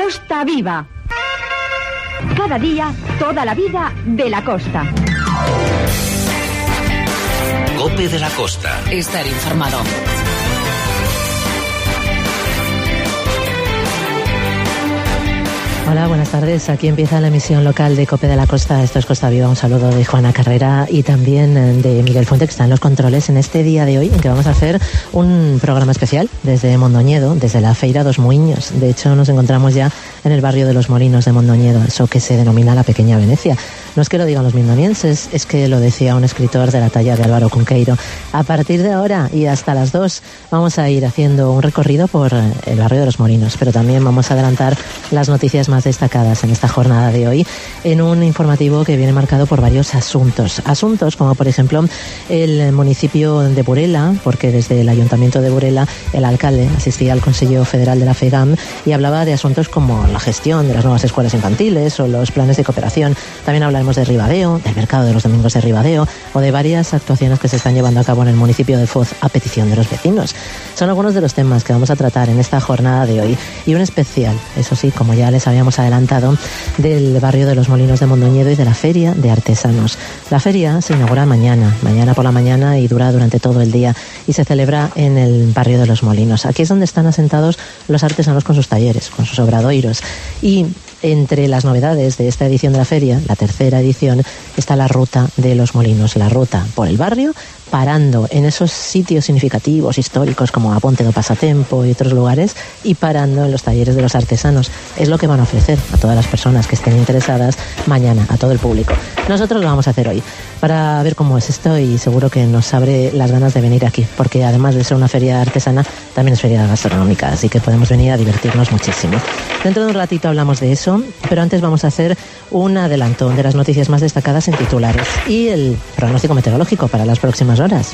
Costa Viva. Cada día, toda la vida de la costa. COPE de la Costa. Estar informado. Hola, buenas tardes. Aquí empieza la emisión local de COPE de la Costa. Esto es Costa Viva. Un saludo de Juana Carrera y también de Miguel Fuente, que está en los controles en este día de hoy, en que vamos a hacer un programa especial desde Mondoñedo, desde la Feira dos Muiños. De hecho, nos encontramos ya en el barrio de los Molinos de Mondoñedo, eso que se denomina la Pequeña Venecia. No es que lo digan los mindonienses, es que lo decía un escritor de la talla de Álvaro Cunqueiro. A partir de ahora y hasta las 2 vamos a ir haciendo un recorrido por el barrio de los Molinos, pero también vamos a adelantar las noticias más destacadas en esta jornada de hoy en un informativo que viene marcado por varios asuntos. Asuntos como, por ejemplo, el municipio de Burela, porque desde el Ayuntamiento de Burela el alcalde asistía al Consejo Federal de la FEGAM y hablaba de asuntos como la gestión de las nuevas escuelas infantiles o los planes de cooperación. También hablaremos de Ribadeo, del mercado de los domingos de Ribadeo o de varias actuaciones que se están llevando a cabo en el municipio de Foz a petición de los vecinos. Son algunos de los temas que vamos a tratar en esta jornada de hoy y un especial, eso sí, como ya les habíamos adelantado, del barrio de los Molinos de Mondoñedo y de la Feria de Artesanos. La feria se inaugura mañana por la mañana y dura durante todo el día y se celebra en el barrio de los Molinos. Aquí es donde están asentados los artesanos con sus talleres, con sus obradoiros. Y entre las novedades de esta edición de la feria, la tercera edición, está la ruta de los Molinos, la ruta por el barrio, parando en esos sitios significativos, históricos, como a Ponte do Pasatempo y otros lugares, y parando en los talleres de los artesanos. Es lo que van a ofrecer a todas las personas que estén interesadas mañana, a todo el público. Nosotros lo vamos a hacer hoy, para ver cómo es esto, y seguro que nos abre las ganas de venir aquí, porque además de ser una feria artesana, también es feria gastronómica, así que podemos venir a divertirnos muchísimo. Dentro de un ratito hablamos de eso, pero antes vamos a hacer un adelanto de las noticias más destacadas en titulares y el pronóstico meteorológico para las próximas horas.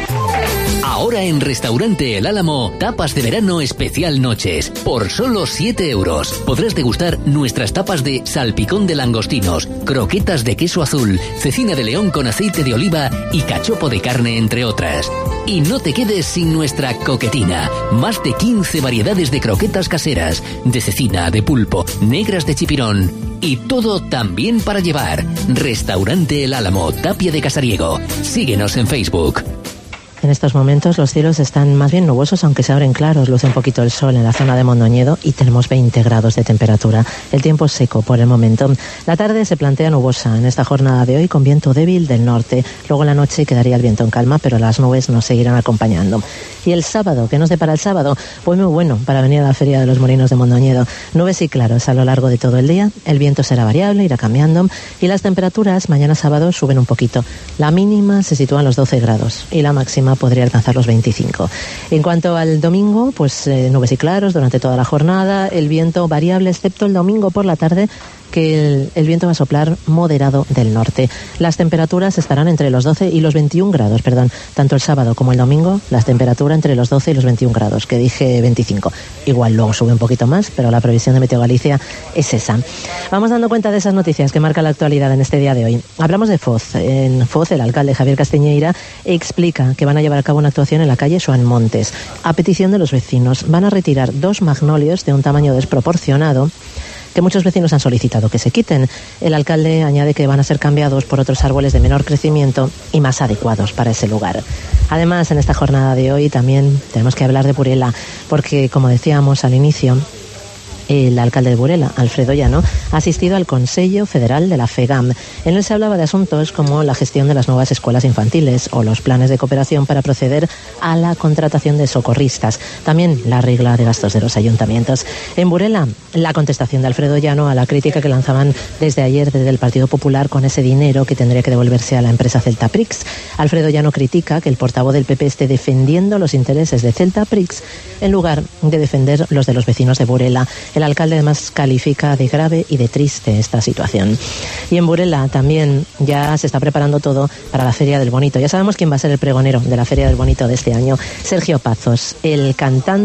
Ahora en Restaurante El Álamo, tapas de verano especial noches, por solo 7 euros. Podrás degustar nuestras tapas de salpicón de langostinos, croquetas de queso azul, cecina de león con aceite de oliva y cachopo de carne, entre otras. Y no te quedes sin nuestra coquetina. Más de 15 variedades de croquetas caseras, de cecina, de pulpo, negras de chipirón. Y todo también para llevar. Restaurante El Álamo, Tapia de Casariego. Síguenos en Facebook. En estos momentos los cielos están más bien nubosos, aunque se abren claros, luce un poquito el sol en la zona de Mondoñedo y tenemos 20 grados de temperatura. El tiempo es seco por el momento. La tarde se plantea nubosa en esta jornada de hoy con viento débil del norte. Luego en la noche quedaría el viento en calma, pero las nubes nos seguirán acompañando. Y el sábado, ¿qué nos depara el sábado? Pues muy bueno para venir a la Feria de los Molinos de Mondoñedo. Nubes y claros a lo largo de todo el día. El viento será variable, irá cambiando y las temperaturas mañana sábado suben un poquito. La mínima se sitúa en los 12 grados y la máxima podría alcanzar los 25. En cuanto al domingo, pues nubes y claros durante toda la jornada, el viento variable excepto el domingo por la tarde, que el viento va a soplar moderado del norte. Las temperaturas estarán entre los 12 y los 21 grados, tanto el sábado como el domingo, las temperaturas entre los 12 y los 21 grados, que dije 25. Igual luego sube un poquito más, pero la previsión de Meteo Galicia es esa. Vamos dando cuenta de esas noticias que marcan la actualidad en este día de hoy. Hablamos de Foz. En Foz, el alcalde Javier Castiñeira explica que van a llevar a cabo una actuación en la calle Xoán Montes. A petición de los vecinos, van a retirar 2 magnolios de un tamaño desproporcionado que muchos vecinos han solicitado que se quiten. El alcalde añade que van a ser cambiados por otros árboles de menor crecimiento y más adecuados para ese lugar. Además, en esta jornada de hoy también tenemos que hablar de Burela, porque, como decíamos al inicio, el alcalde de Burela, Alfredo Llano, ha asistido al Consejo Federal de la FEGAM. En él se hablaba de asuntos como la gestión de las nuevas escuelas infantiles o los planes de cooperación para proceder a la contratación de socorristas. También la regla de gastos de los ayuntamientos. En Burela, la contestación de Alfredo Llano a la crítica que lanzaban desde ayer desde el Partido Popular con ese dinero que tendría que devolverse a la empresa Celtaprix. Alfredo Llano critica que el portavoz del PP esté defendiendo los intereses de Celtaprix en lugar de defender los de los vecinos de Burela. El alcalde además califica de grave y de triste esta situación. Y en Burela también ya se está preparando todo para la Feria del Bonito. Ya sabemos quién va a ser el pregonero de la Feria del Bonito de este año. Sergio Pazos, el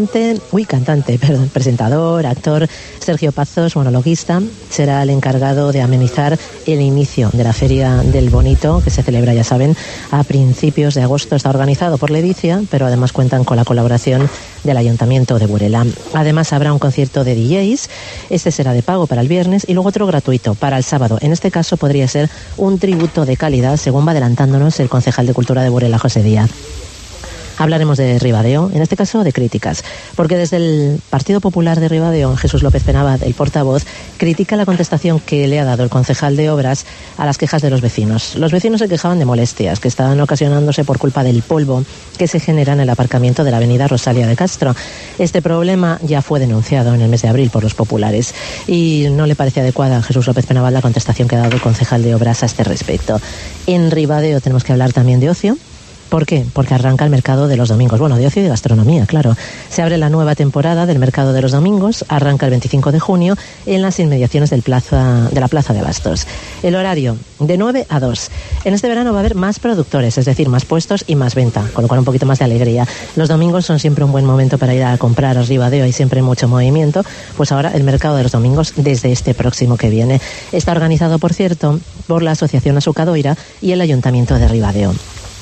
presentador, actor. Sergio Pazos, monologuista, será el encargado de amenizar el inicio de la Feria del Bonito, que se celebra, ya saben, a principios de agosto. Está organizado por Ledicia, pero además cuentan con la colaboración del Ayuntamiento de Burela. Además habrá un concierto de DJs, este será de pago para el viernes y luego otro gratuito para el sábado. En este caso podría ser un tributo de calidad, según va adelantándonos el concejal de Cultura de Burela, José Díaz. Hablaremos de Ribadeo, en este caso de críticas, porque desde el Partido Popular de Ribadeo, Jesús López Penabad, el portavoz, critica la contestación que le ha dado el concejal de Obras a las quejas de los vecinos. Los vecinos se quejaban de molestias que estaban ocasionándose por culpa del polvo que se genera en el aparcamiento de la avenida Rosalía de Castro. Este problema ya fue denunciado en el mes de abril por los populares y no le parece adecuada a Jesús López Penabad la contestación que ha dado el concejal de Obras a este respecto. En Ribadeo tenemos que hablar también de ocio. ¿Por qué? Porque arranca el mercado de los domingos. Bueno, de ocio y de gastronomía, claro. Se abre la nueva temporada del mercado de los domingos, arranca el 25 de junio en las inmediaciones de la Plaza de Bastos. El horario, de 9 a 2. En este verano va a haber más productores, es decir, más puestos y más venta, con lo cual un poquito más de alegría. Los domingos son siempre un buen momento para ir a comprar a Ribadeo, hay siempre mucho movimiento. Pues ahora el mercado de los domingos desde este próximo que viene. Está organizado, por cierto, por la Asociación Azucadoira y el Ayuntamiento de Ribadeo.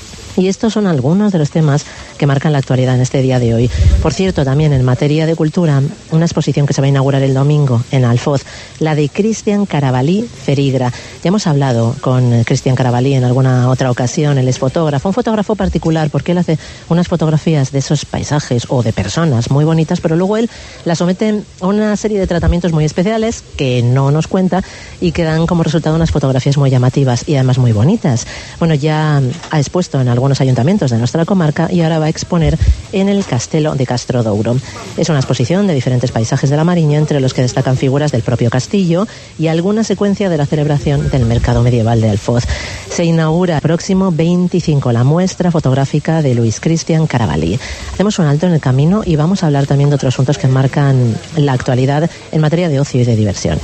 Y estos son algunos de los temas que marcan la actualidad en este día de hoy. Por cierto, también en materia de cultura, una exposición que se va a inaugurar el domingo en Alfoz, la de Cristian Carabalí Ferigra. Ya hemos hablado con Cristian Carabalí en alguna otra ocasión, él es fotógrafo, un fotógrafo particular porque él hace unas fotografías de esos paisajes o de personas muy bonitas, pero luego él las somete a una serie de tratamientos muy especiales que no nos cuenta y que dan como resultado unas fotografías muy llamativas y además muy bonitas. Bueno, ya ha expuesto en algunos ayuntamientos de nuestra comarca y ahora va a exponer en el Castelo de Castrodouro. Es una exposición de diferentes paisajes de la Mariña, entre los que destacan figuras del propio castillo y alguna secuencia de la celebración del mercado medieval de Alfoz. Se inaugura el próximo 25 la muestra fotográfica de Luis Cristian Carabalí. Hacemos un alto en el camino y vamos a hablar también de otros asuntos que marcan la actualidad en materia de ocio y de diversión.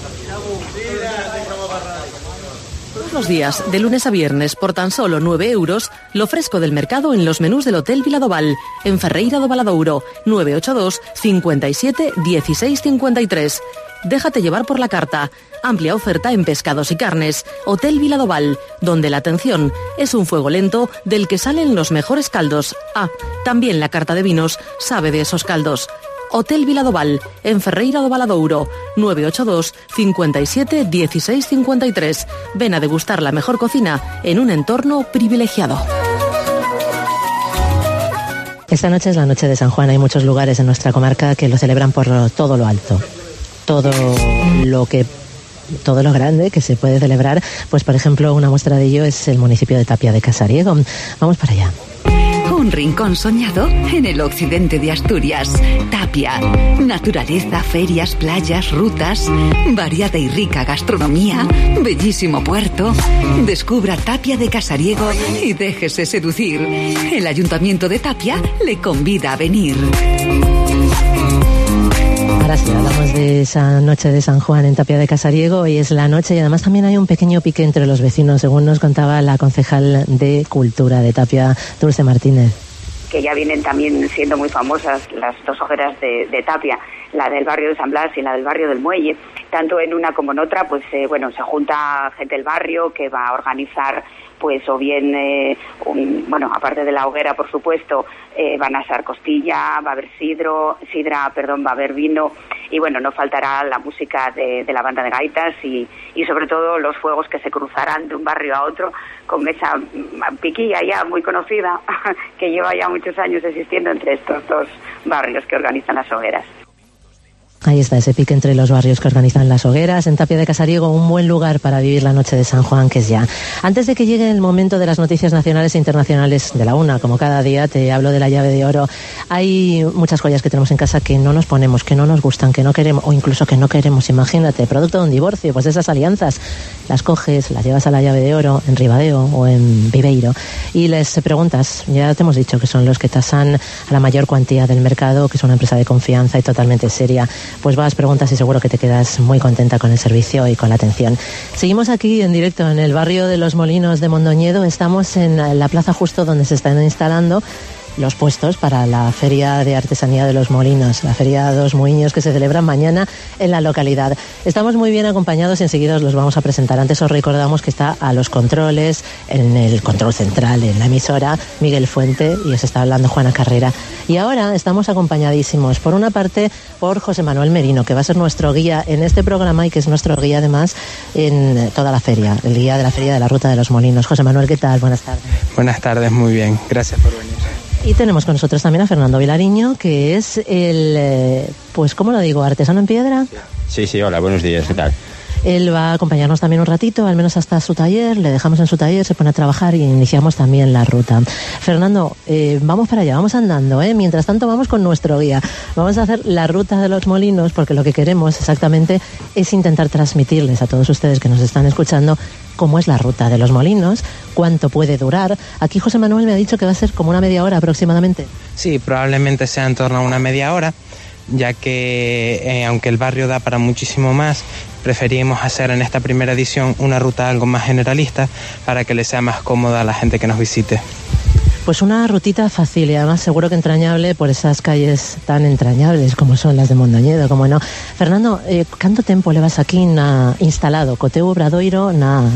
Los días, de lunes a viernes, por tan solo 9 euros, lo fresco del mercado en los menús del Hotel Viladoval, en Ferreira do Valadouro, 982 57 16 53. Déjate llevar por la carta. Amplia oferta en pescados y carnes. Hotel Viladoval, donde la atención es un fuego lento del que salen los mejores caldos. Ah, también la carta de vinos sabe de esos caldos. Hotel Viladoval, en Ferreira do Valadouro, 982 57 16 53. Ven a degustar la mejor cocina en un entorno privilegiado. Esta noche es la noche de San Juan. Hay muchos lugares en nuestra comarca que lo celebran por todo lo alto. Todo lo grande que se puede celebrar. Pues, por ejemplo, una muestra de ello es el municipio de Tapia de Casariego. Vamos para allá. Un rincón soñado en el occidente de Asturias. Tapia. Naturaleza, ferias, playas, rutas, variada y rica gastronomía, bellísimo puerto. Descubra Tapia de Casariego y déjese seducir. El Ayuntamiento de Tapia le convida a venir. Ahora sí, hablamos de esa noche de San Juan en Tapia de Casariego. Hoy es la noche y además también hay un pequeño pique entre los vecinos, según nos contaba la concejal de Cultura de Tapia, Dulce Martínez. Que ya vienen también siendo muy famosas las dos hogueras de Tapia, la del barrio de San Blas y la del barrio del Muelle. Tanto en una como en otra, pues se junta gente del barrio que va a organizar, pues o bien, aparte de la hoguera, por supuesto, van a asar costilla, va a haber va a haber vino y bueno, no faltará la música de la banda de gaitas y sobre todo los fuegos que se cruzarán de un barrio a otro con esa piquilla ya muy conocida que lleva ya muchos años existiendo entre estos dos barrios que organizan las hogueras. Ahí está ese pique entre los barrios que organizan las hogueras. En Tapia de Casariego, un buen lugar para vivir la noche de San Juan, que es ya. Antes de que llegue el momento de las noticias nacionales e internacionales de la una, como cada día, te hablo de la llave de oro. Hay muchas joyas que tenemos en casa que no nos ponemos, que no nos gustan, que no queremos, o incluso que no queremos. Imagínate, producto de un divorcio, pues esas alianzas las coges, las llevas a la llave de oro en Ribadeo o en Viveiro y les preguntas. Ya te hemos dicho que son los que tasan a la mayor cuantía del mercado, que es una empresa de confianza y totalmente seria. Pues vas, preguntas y seguro que te quedas muy contenta con el servicio y con la atención. Seguimos aquí en directo en el barrio de Los Molinos de Mondoñedo. Estamos en la plaza justo donde se están instalando los puestos para la Feria de Artesanía de los Molinos, la Feria Dos Muiños, que se celebra mañana en la localidad. Estamos muy bien acompañados y enseguida os los vamos a presentar. Antes os recordamos que está a los controles, en el control central, en la emisora, Miguel Fuente, y os está hablando Juana Carrera. Y ahora estamos acompañadísimos, por una parte, por José Manuel Merino, que va a ser nuestro guía en este programa y que es nuestro guía además en toda la feria, el guía de la Feria de la Ruta de los Molinos. José Manuel, ¿qué tal? Buenas tardes. Buenas tardes, muy bien. Gracias por venir. Y tenemos con nosotros también a Fernando Vilariño, que es el, pues, ¿cómo lo digo?, artesano en piedra. Sí, hola, buenos días, ¿qué tal? Él va a acompañarnos también un ratito, al menos hasta su taller, le dejamos en su taller, se pone a trabajar y iniciamos también la ruta. Fernando, vamos para allá, vamos andando, mientras tanto vamos con nuestro guía. Vamos a hacer la Ruta de los Molinos, porque lo que queremos exactamente es intentar transmitirles a todos ustedes que nos están escuchando cómo es la Ruta de los Molinos, cuánto puede durar. Aquí José Manuel me ha dicho que va a ser como una media hora aproximadamente. Sí, probablemente sea en torno a una media hora, ya que aunque el barrio da para muchísimo más, preferimos hacer en esta primera edición una ruta algo más generalista para que le sea más cómoda a la gente que nos visite. Pues una rutita fácil y además seguro que entrañable por esas calles tan entrañables como son las de Mondoñedo, como no. Fernando, ¿cuánto tiempo levas aquí instalado? Coteu Obradoiro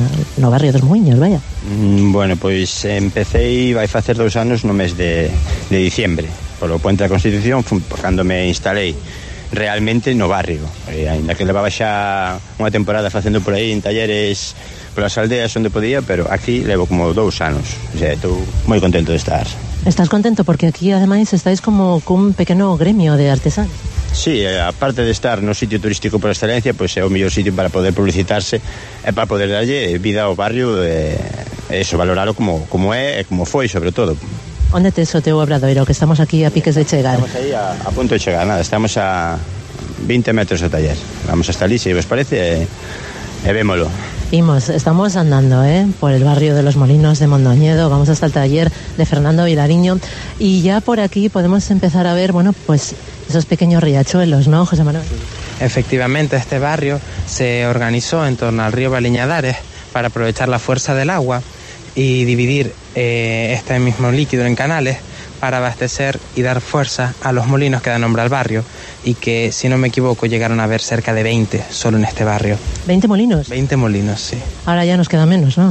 no barrio dos Muiños, vaya? Bueno, pois empecé, vai facer 2 anos no mes de diciembre, polo Puente da Constitución, cando me instalei realmente no barrio, ainda que levaba xa unha temporada facendo por aí en talleres polas aldeas onde podía, pero aquí levo como 2 anos, o sea, estou moi contento de estar. Estás contento porque aquí ademais estáis como cun pequeno gremio de artesanos. Sí, aparte de estar no sitio turístico por excelencia, pois é o mellor sitio para poder publicitarse e para poder darlle vida ao barrio e eso, valoralo como é e como foi, sobre todo. Onde tes o teu Obradoiro, que estamos aquí a piques de chegar? Estamos aí a punto de chegar, nada, estamos a 20 metros do taller. Vamos hasta ali, se vos parece, e vémolo. Estamos andando por el barrio de los Molinos de Mondoñedo, vamos hasta el taller de Fernando Vilariño y ya por aquí podemos empezar a ver, bueno, pues esos pequeños riachuelos, ¿no, José Manuel? Efectivamente, este barrio se organizó en torno al río Baliñadares para aprovechar la fuerza del agua y dividir este mismo líquido en canales para abastecer y dar fuerza a los molinos que dan nombre al barrio y que, si no me equivoco, llegaron a haber cerca de 20 solo en este barrio. ¿20 molinos? 20 molinos, sí. Ahora ya nos queda menos, ¿no?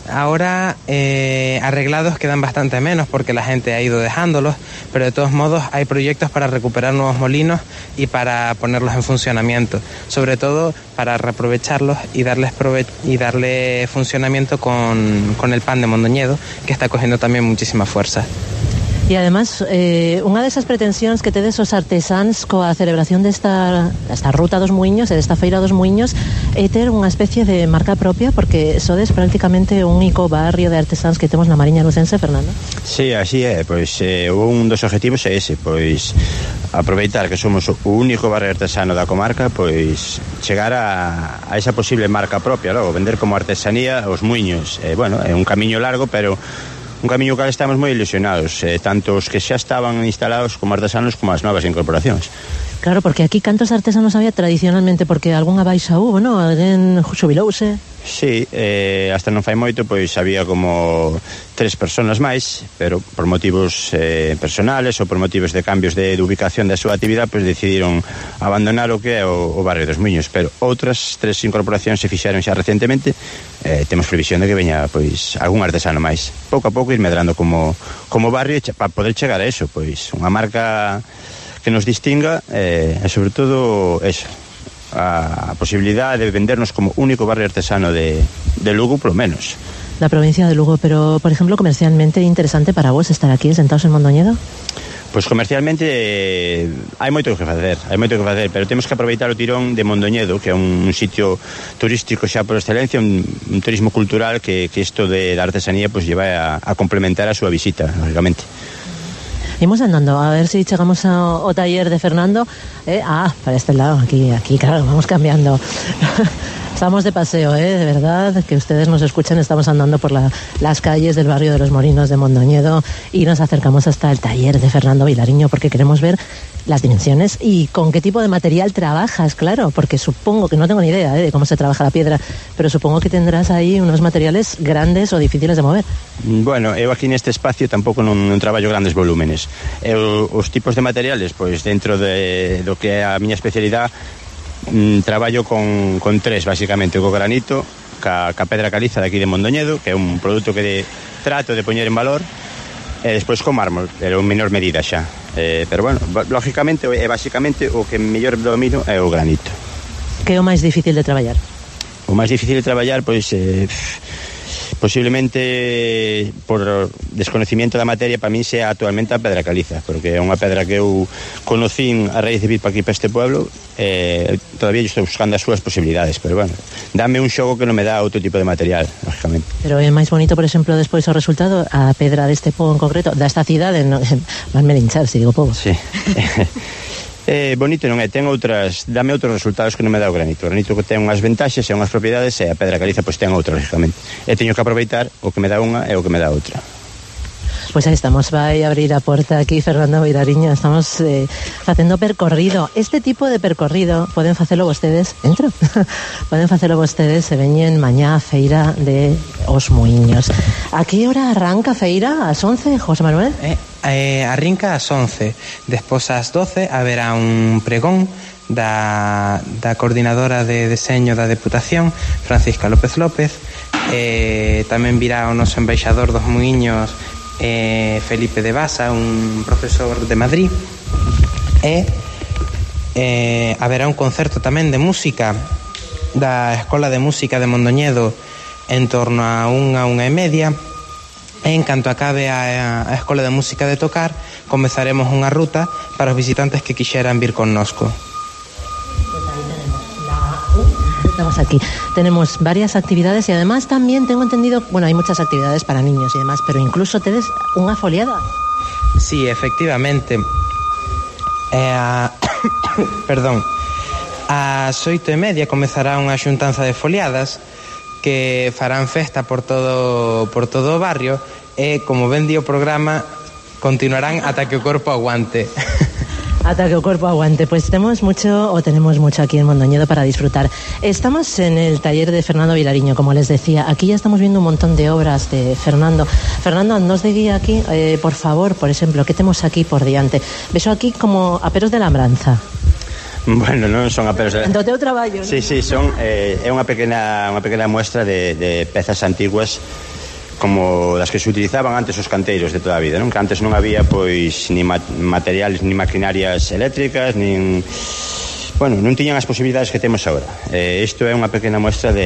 Ahora arreglados quedan bastante menos porque la gente ha ido dejándolos, pero de todos modos hay proyectos para recuperar nuevos molinos y para ponerlos en funcionamiento, sobre todo para reaprovecharlos y darle funcionamiento con el pan de Mondoñedo, que está cogiendo también muchísima fuerza. E además, unha desas pretensións que tedes os artesáns coa celebración desta Ruta dos Muiños e desta Feira dos Muiños é ter unha especie de marca propia, porque sodes prácticamente un único barrio de artesáns que temos na Mariña Lucense, Fernando. Sí, así é, pois un dos objetivos é ese, pois aproveitar que somos o único barrio artesano da comarca, pois chegar a esa posible marca propia, logo vender como artesanía os muiños. Bueno, é un camiño largo, pero un camiño cal estamos moi ilusionados, tanto os que xa estaban instalados como artesanos como as novas incorporacións. Claro, porque aquí cantos artesanos había tradicionalmente, porque algunha baixa hubo, non? Alguén xubilouse? Sí, hasta non fai moito, pois había como 3 persoas máis, pero por motivos personales ou por motivos de cambios de ubicación da súa actividade, pois decidiron abandonar o que é o barrio dos Muiños, pero outras 3 incorporacións se fixaron xa recentemente. Temos previsión de que veña pois algún artesano máis. Pouco a pouco ir medrando como barrio para poder chegar a eso, pois unha marca que nos distinga e sobre todo eso, a posibilidade de vendernos como único barrio artesano de Lugo, por lo menos. La provincia de Lugo, pero, por ejemplo, comercialmente interesante para vos estar aquí sentados en Mondoñedo? Pois comercialmente hai moito que facer, pero temos que aproveitar o tirón de Mondoñedo, que é un sitio turístico xa por excelencia, un turismo cultural que isto de la artesanía pois lleva a complementar a súa visita, lógicamente. Imos andando, a ver si chegamos ao taller de Fernando. Para este lado, aquí, claro, vamos cambiando. Estamos de paseo, de verdad, que ustedes nos escuchan, estamos andando por las calles del barrio de los Molinos de Mondoñedo y nos acercamos hasta el taller de Fernando Vilariño porque queremos ver las dimensiones y con qué tipo de material trabajas, claro, porque supongo que no tengo ni idea de cómo se trabaja la piedra, pero supongo que tendrás ahí unos materiales grandes o difíciles de mover. Bueno, eu aquí neste espacio tampouco non traballo grandes volúmenes. Os tipos de materiales, pois dentro do que é a miña especialidade, traballo con tres, basicamente, co granito, ca pedra caliza de aquí de Mondoñedo, que é un produto que trato de poñer en valor, e despois con mármol, pero en menor medida xa. Pero bueno, lógicamente é basicamente o que mellor domino é o granito. Que é o máis difícil de traballar? O máis difícil de traballar, pois posiblemente por desconocimiento da materia, para min sea actualmente a pedra caliza, porque é unha pedra que eu conocín a raíz de vir para aquí, para este pueblo, todavía estou buscando as súas posibilidades, pero bueno, dame un xogo que non me dá outro tipo de material, lógicamente. Pero é máis bonito, por exemplo, despois o resultado, a pedra deste pobo en concreto, desta cidade, vanme linchar se digo pobo. Sí. Bonito non é, ten outras, dame outros resultados que non me dá o granito. O granito que ten unhas ventaxes e unhas propiedades, e a pedra caliza pois ten outras, lógicamente. E teño que aproveitar o que me dá unha e o que me dá outra. Pois aí estamos, vai abrir a porta aquí Fernando Vilariño, estamos facendo percorrido. Este tipo de percorrido poden facelo vostedes, entro, poden facelo vostedes se veñen mañá a feira de Os Muiños. A que hora arranca a feira? Ás 11, José Manuel? Arrinca ás 11, despois ás 12 haberá un pregón da coordinadora de deseño da Deputación, Francisca López López, tamén virá o noso embaixador dos Muiños, Felipe de Basa, un profesor de Madrid, e haberá un concerto tamén de música da Escola de Música de Mondoñedo en torno a 1:30. En canto acabe a Escola de Música de tocar, comezaremos unha ruta para os visitantes que quixeran vir connosco. Estamos aquí, tenemos varias actividades y además también tengo entendido, bueno, hay muchas actividades para niños y demás, pero incluso tedes unha foliada. Sí, efectivamente. Perdón. Ás 8:30 comezará unha xuntanza de foliadas que farán festa por todo o barrio e, como ben di o programa, continuarán ata que o corpo aguante. Ata que o corpo aguante. Pues tenemos mucho aquí en Mondoñedo para disfrutar. Estamos en el taller de Fernando Vilariño, como les decía. Aquí ya estamos viendo un montón de obras de Fernando. Fernando, nos de guía aquí, por favor, por exemplo, que temos aquí por diante? Vexo aquí como aperos de labranza. Bueno, non son aperos de... Do teu traballo, Sí, son é unha pequena muestra de pezas antiguas como das que se utilizaban antes os canteiros de toda a vida, non? Que antes non había pois ni materiales, ni maquinarias eléctricas, nin... Bueno, non tiñan as posibilidades que temos agora. Isto é unha pequena muestra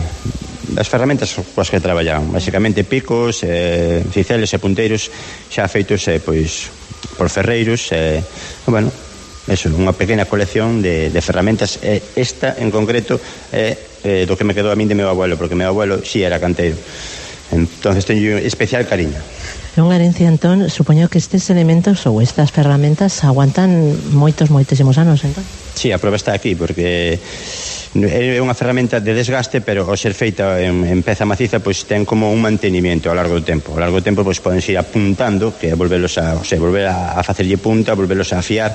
das ferramentas coas que traballaban, basicamente picos, ciceles e punteiros xa feitos pois por ferreiros, bueno, eso, unha pequena colección de ferramentas. Esta en concreto é do que me quedou a min de meu abuelo, porque meu abuelo si era canteiro, entonces teño especial cariño. É unha herencia, entón, supoño que estes elementos ou estas ferramentas aguantan moitísimos anos, entón? Si, a prova está aquí, porque é unha ferramenta de desgaste, pero ao ser feita en peza maciza, pois ten como un mantenimiento ao largo do tempo. Ao largo do tempo, pois poden ir apuntando, que é volver a facerlle punta, volverlos a afiar.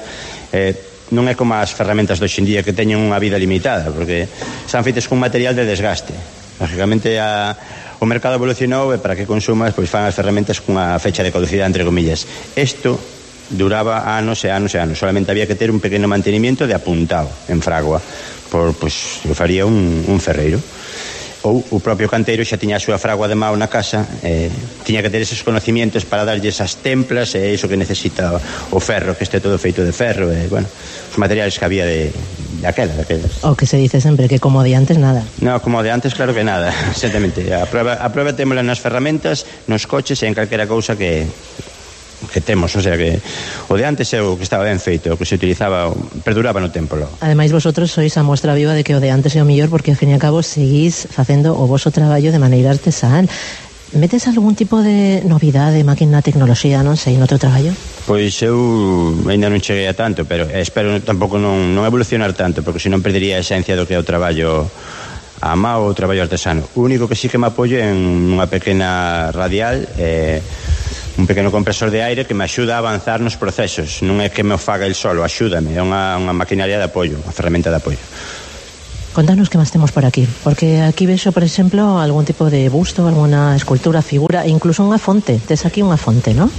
Non é como as ferramentas de hoxendía que teñen unha vida limitada, porque están feitas con material de desgaste. Lógicamente o mercado evolucionou e para que consumas pois fan as ferramentas cunha fecha de caducidade entre comillas. Isto duraba anos e anos e anos, solamente había que ter un pequeno mantenimiento de apuntado en fragua, pois o faría un ferreiro. Ou o propio canteiro xa tiña a súa fragua de mao na casa, tiña que ter eses conocimientos para darlle esas templas e iso que necesita o ferro, que este todo feito de ferro, e bueno, os materiales que había daquelas. O que se dice sempre, que como de antes nada. No, como de antes claro que nada, exactamente. A prova témola nas ferramentas, nos coches e en calquera cousa que temos, o sea que o de antes é o que estaba ben feito, o que se utilizaba, perduraba no tempo logo. Ademais vosotros sois a mostra viva de que o de antes é o mellor, porque ao fin e a cabo seguís facendo o voso traballo de maneira artesanal. Metes algún tipo de novidade, máquina, tecnoloxía, non sei, no teu traballo? Pois eu ainda non cheguei a tanto, pero espero tampouco non evolucionar tanto, porque senón perdería a esencia do que é o traballo a mao o traballo artesano. O único que sí que me apoio en unha pequena radial, un pequeno compresor de aire que me axuda a avanzar nos procesos. Non é que me o faga el solo, axúdame, é unha maquinaria de apoio, unha ferramenta de apoio. Contanos que máis temos por aquí, porque aquí vexo, por exemplo, algún tipo de busto, alguna escultura, figura, e incluso unha fonte. Tes aquí unha fonte, non?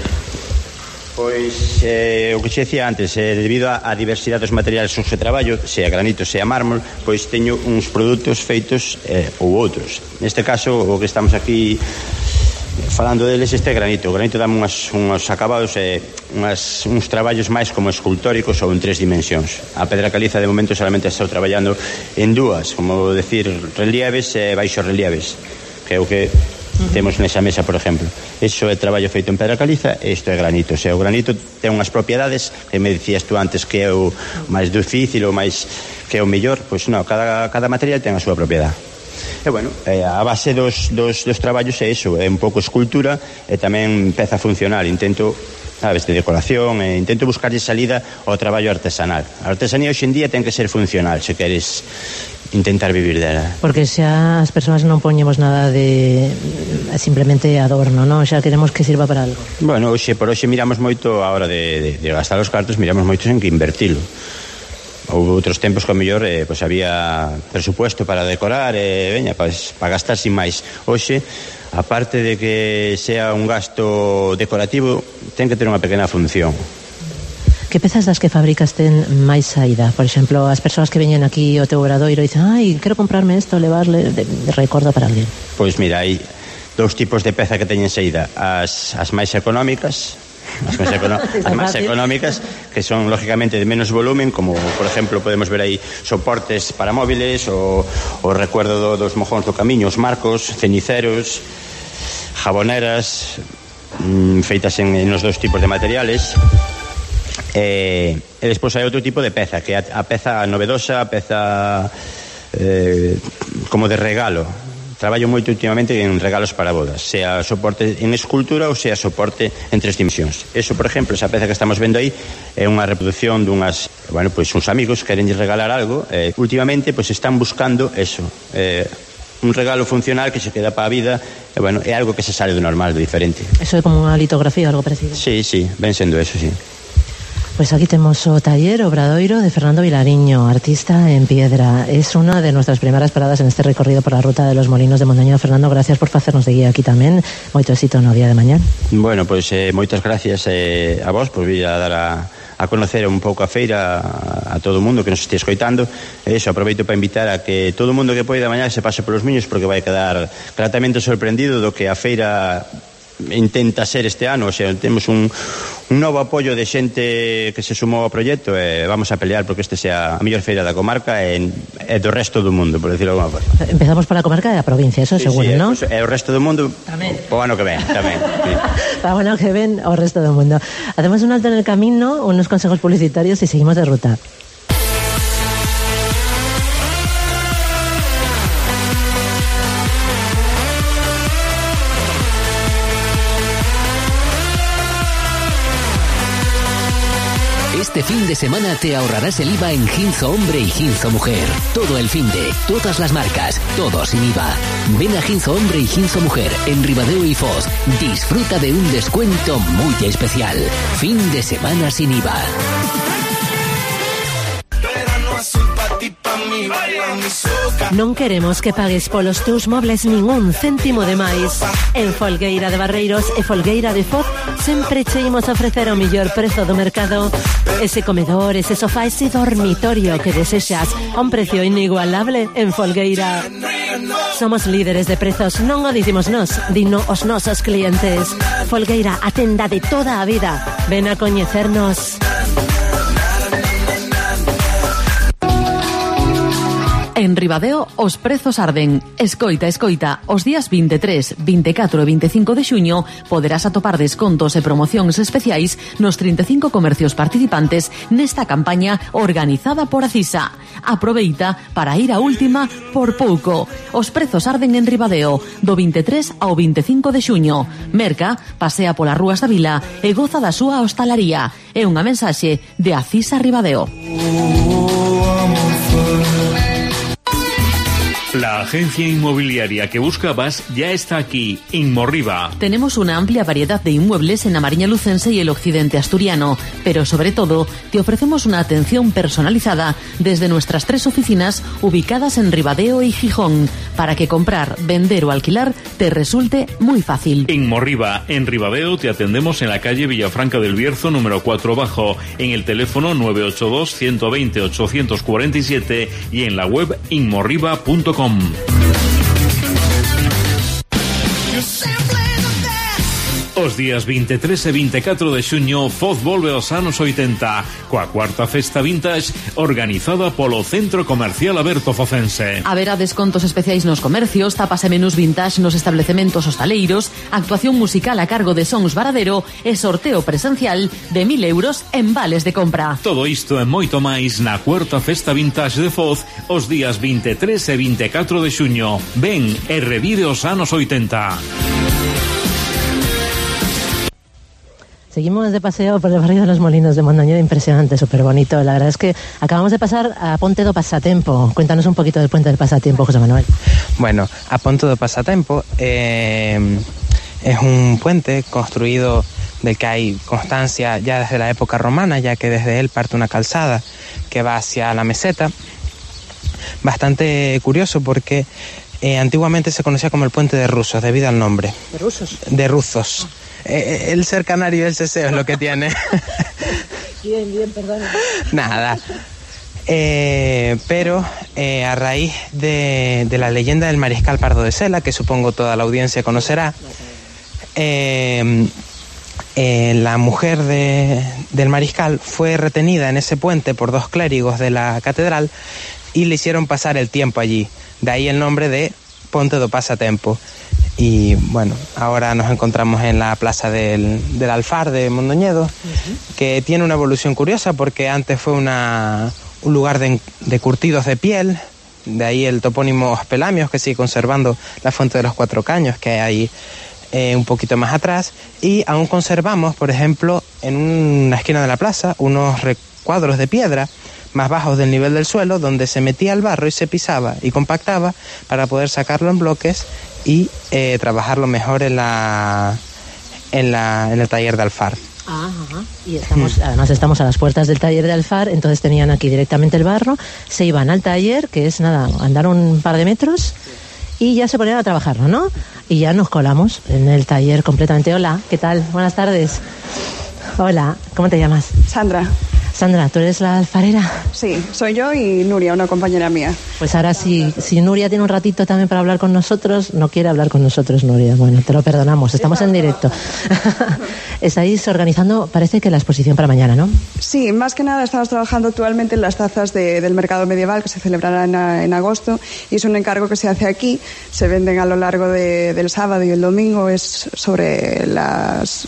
Pois, o que xe decía antes, debido á diversidade dos materiais que traballo, sea granito, sea mármol, pois teño uns produtos feitos ou outros. Neste caso, o que estamos aquí falando deles, este é granito. O granito dame uns acabados, uns traballos máis como escultóricos ou en 3 dimensións. A pedra caliza, de momento, solamente estou traballando en 2, como decir, relieves e baixos relieves, que é o que temos nesa mesa, por exemplo. Iso é traballo feito en pedra caliza e isto é granito. O granito ten unhas propiedades que me dicías tú antes que é o máis difícil ou máis que é o mellor. Pois non, cada material ten a súa propiedade. E bueno, a base dos traballos é iso, é un pouco escultura e tamén peza funcional. Intento, sabes, de decoración, e intento buscarlle salida ao traballo artesanal. A artesanía hoxe en día ten que ser funcional se queres intentar vivir dela. Porque xa as persoas non poñemos nada de simplemente adorno, non? Xa queremos que sirva para algo. Bueno, por hoxe miramos moito, a hora de gastar os cartos, miramos moito en que invertilo. Houve outros tempos que ao mellor pois había presupuesto para decorar e veña, para gastar sin máis. Hoxe, aparte de que sea un gasto decorativo, ten que ter unha pequena función. Que pezas das que fabricas ten máis saída? Por exemplo, as persoas que veñen aquí ao teu obradoiro e dicen, ai, quero comprarme isto, levarle de recordo para alguén. Pois mira, hai 2 tipos de peza que teñen saída. As máis económicas, as máis económicas, que son lógicamente de menos volumen, como por exemplo podemos ver aí soportes para móviles, o recuerdo dos mojóns do camiño, os marcos, ceniceros, jaboneras, feitas en os 2 tipos de materiales. E despois hai outro tipo de peza, que é a peza novedosa, a peza como de regalo. Traballo moito últimamente en regalos para bodas, sea soporte en escultura ou sea soporte en 3 dimensións. Eso, por exemplo, esa peza que estamos vendo aí é unha reproducción dunhas, bueno, pois uns amigos queren regalar algo, últimamente pois están buscando eso, un regalo funcional que se queda para a vida, e bueno, é algo que se sale do normal, do diferente. Eso é como unha litografía, algo parecido. Sí, ven sendo eso, sí. Pues aquí tenemos o taller Obradoiro de Fernando Vilariño, artista en piedra. Es una de nuestras primeras paradas en este recorrido por la ruta de los molinos de Mondoñedo. Fernando, gracias por facernos de guía aquí tamén. Moito éxito no día de mañá. Bueno, pois moitas gracias a vos por vir a dar a conocer un pouco a feira a todo o mundo que nos este escoitando. Eso, aproveito para invitar a que todo o mundo que poida mañá se pase polos Miños, porque vai quedar gratamente sorprendido do que a feira intenta ser este ano. O sea, temos un novo apoio de xente que se sumou ao proxecto e vamos a pelear porque este sea a mellor feira da comarca e do resto do mundo, por decirlo alguma forma. Empezamos por a comarca e a provincia, eso sí, seguro, ¿no? E o resto do mundo tamén. O ano que ven, tamén. Sí. Para o ano que ven o resto do mundo. Hacemos un alto en el camino, unos consejos publicitarios y seguimos de ruta. Este fin de semana te ahorrarás el IVA en Ginzo Hombre y Ginzo Mujer. Todo el fin de, todas las marcas, todo sin IVA. Ven a Ginzo Hombre y Ginzo Mujer en Ribadeo y Foz. Disfruta de un descuento muy especial. Fin de semana sin IVA. Non queremos que pagues polos teus mobles ningún céntimo de máis. En Folgueira de Barreiros e Folgueira de Foz sempre che imos ofrecer o mellor prezo do mercado. Ese comedor, ese sofá, ese dormitorio que desexas a un precio inigualable en Folgueira. Somos líderes de prezos, non o dicimos nós, dino os nosos clientes. Folgueira, a tenda de toda a vida. Ven a coñecernos. En Ribadeo, os prezos arden. Escoita, os días 23, 24 e 25 de xuño poderás atopar descontos e promocións especiais nos 35 comercios participantes nesta campaña organizada por Acisa. Aproveita para ir a última por pouco. Os prezos arden en Ribadeo, do 23 ao 25 de xuño. Merca, pasea polas rúas da vila e goza da súa hostalaría. É unha mensaxe de Acisa Ribadeo. La agencia inmobiliaria que buscabas ya está aquí, Inmorriba. Tenemos una amplia variedad de inmuebles en la Mariña Lucense y el occidente asturiano, pero sobre todo te ofrecemos una atención personalizada desde nuestras 3 oficinas ubicadas en Ribadeo y Gijón, para que comprar, vender o alquilar te resulte muy fácil. Inmorriba, en Ribadeo te atendemos en la calle Villafranca del Bierzo número 4 bajo, en el teléfono 982 120 847 y en la web inmorriba.com. Os días 23 e 24 de xuño Foz volve aos anos 80 coa cuarta festa vintage organizada polo Centro Comercial Aberto Focense. Haberá descontos especiais nos comercios, tapas e menús vintage nos establecementos hostaleiros, actuación musical a cargo de Sons Varadero e sorteo presencial de 1.000 euros en vales de compra. Todo isto e moito máis na cuarta festa vintage de Foz os días 23 e 24 de xuño. Ven e revive os anos 80. Seguimos de paseo por el barrio de los Molinos de Mondoñedo, impresionante, súper bonito. La verdad es que acabamos de pasar a Ponte do Pasatempo. Cuéntanos un poquito del Puente del Pasatempo, José Manuel. Bueno, a Ponte do Pasatempo es un puente construido del que hay constancia ya desde la época romana, ya que desde él parte una calzada que va hacia la meseta. Bastante curioso porque antiguamente se conocía como el Puente de Rusos, debido al nombre. ¿De rusos? De Ruzos. El ser canario y el ceseo es lo que tiene. Bien, perdón. Nada. Pero a raíz de la leyenda del mariscal Pardo de Sela, que supongo toda la audiencia conocerá, la mujer del mariscal fue retenida en ese puente por 2 clérigos de la catedral y le hicieron pasar el tiempo allí. De ahí el nombre de Ponte do Pasatempo. Y bueno, ahora nos encontramos en la plaza del Alfar de Mondoñedo, que tiene una evolución curiosa porque antes fue un lugar de curtidos de piel, de ahí el topónimo Ospelamios, que sigue conservando la fuente de los 4 caños que hay un poquito más atrás, y aún conservamos, por ejemplo, en una esquina de la plaza, unos recuadros de piedra más bajos del nivel del suelo, donde se metía el barro y se pisaba y compactaba para poder sacarlo en bloques y trabajarlo mejor en el taller de Alfar. Ajá. Y además estamos a las puertas del taller de Alfar, entonces tenían aquí directamente el barro, se iban al taller, que es nada, andar un par de metros y ya se ponían a trabajarlo, ¿no? Y ya nos colamos en el taller completamente. Hola, ¿qué tal? Buenas tardes. Hola, ¿cómo te llamas? Sandra. Sandra, ¿tú eres la alfarera? Sí, soy yo y Nuria, una compañera mía. Pues ahora si Nuria tiene un ratito también para hablar con nosotros, no quiere hablar con nosotros, Nuria. Bueno, te lo perdonamos, estamos en directo. Estáis organizando, parece que la exposición para mañana, ¿no? Sí, más que nada estamos trabajando actualmente en las tazas del mercado medieval que se celebrará en agosto, y es un encargo que se hace aquí, se venden a lo largo del sábado y el domingo, es sobre las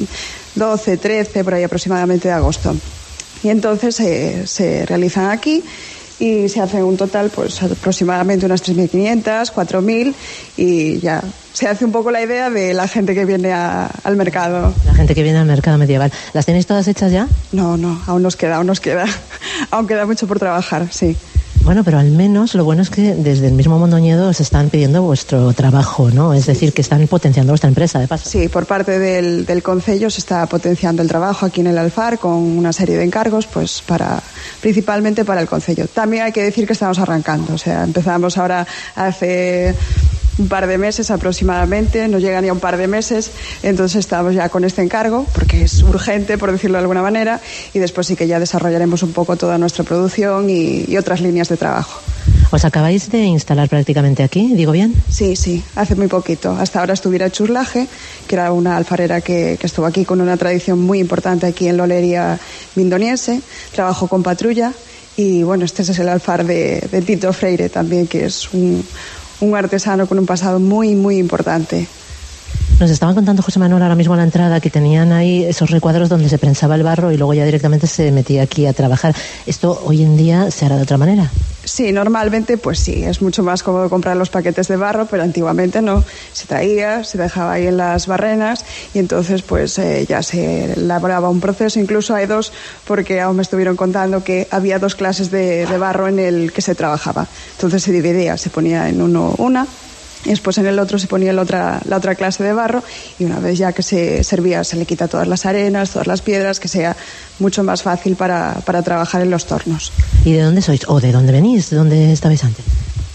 12, 13, por ahí aproximadamente de agosto. Y entonces se realizan aquí y se hace un total, pues aproximadamente unas 3.500, 4.000, y ya se hace un poco la idea de la gente que viene al mercado. La gente que viene al mercado medieval. ¿Las tenéis todas hechas ya? No, aún nos queda. Aún queda mucho por trabajar, sí. Bueno, pero al menos lo bueno es que desde el mismo Mondoñedo os están pidiendo vuestro trabajo, ¿no? Es decir, que están potenciando vuestra empresa, de paso. Sí, por parte del concello se está potenciando el trabajo aquí en el Alfar con una serie de encargos, pues principalmente para el concello. También hay que decir que estamos arrancando, o sea, empezamos ahora hace un par de meses aproximadamente, no llega ni a un par de meses, entonces estamos ya con este encargo, porque es urgente, por decirlo de alguna manera, y después sí que ya desarrollaremos un poco toda nuestra producción y otras líneas de trabajo. ¿Os acabáis de instalar prácticamente aquí, digo bien? Sí, hace muy poquito. Hasta ahora estuviera Churlaje, que era una alfarera que estuvo aquí con una tradición muy importante aquí en la olería mindoniense, trabajó con Patrulla, y bueno, este es el alfar de Tito Freire también, que es un artesano con un pasado muy, muy importante. Nos estaban contando José Manuel ahora mismo a la entrada que tenían ahí esos recuadros donde se prensaba el barro y luego ya directamente se metía aquí a trabajar. ¿Esto hoy en día se hará de otra manera? Sí, normalmente pues sí, es mucho más cómodo comprar los paquetes de barro, pero antiguamente no, se traía, se dejaba ahí en las barrenas y entonces pues ya se elaboraba un proceso, incluso hay dos, porque aún me estuvieron contando que había dos clases de barro en el que se trabajaba, entonces se dividía, se ponía en uno una, y después en el otro se ponía la otra clase de barro y una vez ya que se servía se le quita todas las arenas, todas las piedras, que sea mucho más fácil para trabajar en los tornos. ¿Y de dónde sois? ¿O de dónde venís? ¿De dónde estabais antes?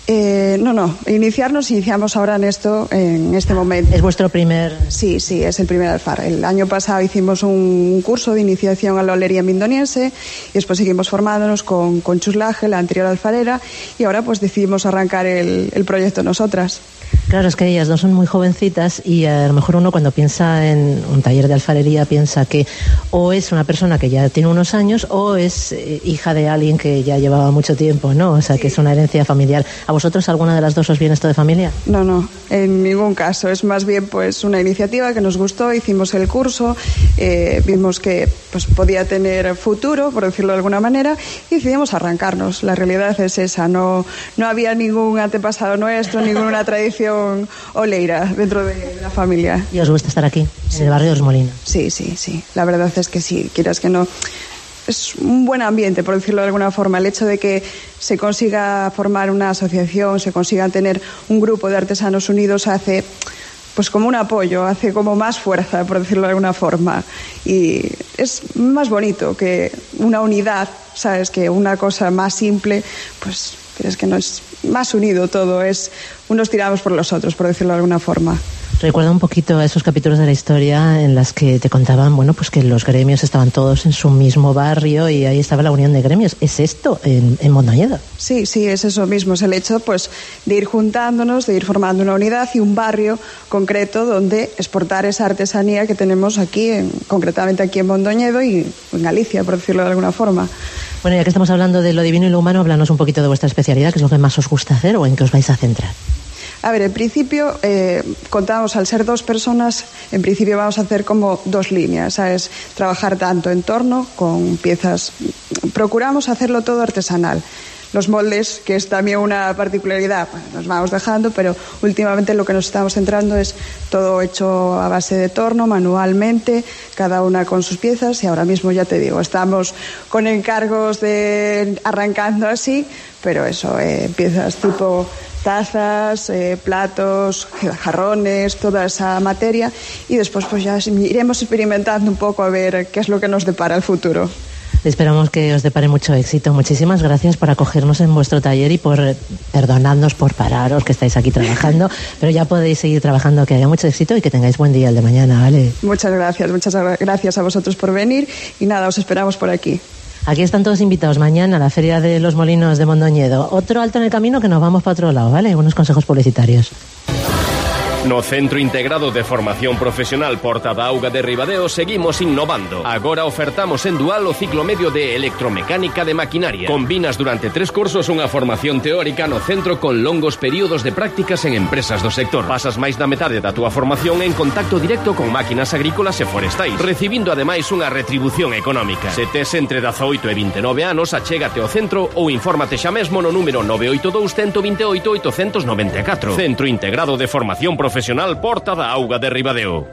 Iniciamos ahora en esto, en este momento. ¿Es vuestro primer...? Sí, es el primer alfar. El año pasado hicimos un curso de iniciación a la olería mindoniense y después seguimos formándonos con Chus Laje, la anterior alfarera, y ahora pues decidimos arrancar el proyecto nosotras. Claro, es que ellas dos son muy jovencitas y a lo mejor uno cuando piensa en un taller de alfarería piensa que o es una persona que ya tiene unos años o es hija de alguien que ya llevaba mucho tiempo, ¿no? O sea, que es una herencia familiar. ¿A vosotros alguna de las dos os viene esto de familia? No, en ningún caso. Es más bien pues una iniciativa que nos gustó, hicimos el curso, vimos que pues podía tener futuro, por decirlo de alguna manera, y decidimos arrancarnos. La realidad es esa, no había ningún antepasado nuestro, ninguna tradición oleira dentro de la familia. ¿Y os gusta estar aquí, en el barrio de Los Molinos? Sí. La verdad es que sí, quieras que no. Es un buen ambiente, por decirlo de alguna forma. El hecho de que se consiga formar una asociación, se consiga tener un grupo de artesanos unidos hace pues como un apoyo, hace como más fuerza, por decirlo de alguna forma. Y es más bonito que una unidad, ¿sabes? Que una cosa más simple, pues crees que no es más unido todo, es unos tiramos por los otros, por decirlo de alguna forma. Recuerda un poquito a esos capítulos de la historia en las que te contaban, bueno, pues que los gremios estaban todos en su mismo barrio y ahí estaba la unión de gremios. ¿Es esto en Mondoñedo? Sí, es eso mismo, es el hecho pues de ir juntándonos, de ir formando una unidad y un barrio concreto donde exportar esa artesanía que tenemos aquí, concretamente aquí en Mondoñedo y en Galicia, por decirlo de alguna forma. Bueno, ya que estamos hablando de lo divino y lo humano, háblanos un poquito de vuestra especialidad, ¿qué es lo que más os gusta hacer o en qué os vais a centrar? A ver, en principio, contamos, al ser dos personas, en principio vamos a hacer como dos líneas, ¿sabes? Trabajar tanto en torno, con piezas, procuramos hacerlo todo artesanal. Los moldes, que es también una particularidad, bueno, nos vamos dejando, pero últimamente lo que nos estamos centrando es todo hecho a base de torno, manualmente, cada una con sus piezas, y ahora mismo ya te digo, estamos con encargos de arrancando así, pero eso, piezas tipo tazas, platos, jarrones, toda esa materia, y después pues ya iremos experimentando un poco a ver qué es lo que nos depara el futuro. Esperamos que os depare mucho éxito. Muchísimas gracias por acogernos en vuestro taller y por perdonadnos por pararos, que estáis aquí trabajando, pero ya podéis seguir trabajando, que haya mucho éxito y que tengáis buen día el de mañana, ¿vale? Muchas gracias a vosotros por venir y nada, os esperamos por aquí. Aquí están todos invitados mañana a la Feria de los Molinos de Mondoñedo. Otro alto en el camino que nos vamos para otro lado, ¿vale? Unos consejos publicitarios. No Centro Integrado de Formación Profesional Porta da Auga de Ribadeo seguimos innovando. Agora ofertamos en Dual o ciclo medio de electromecánica de maquinaria. Combinas durante 3 cursos unha formación teórica no centro con longos períodos de prácticas en empresas do sector. Pasas máis da metade da túa formación en contacto directo con máquinas agrícolas e forestais, recibindo ademais unha retribución económica. Se tes entre 18 e 29 anos, achégate ao centro ou infórmate xa mesmo no número 982 128 894. Centro Integrado de Formación Profesional Porta da Auga de Ribadeo.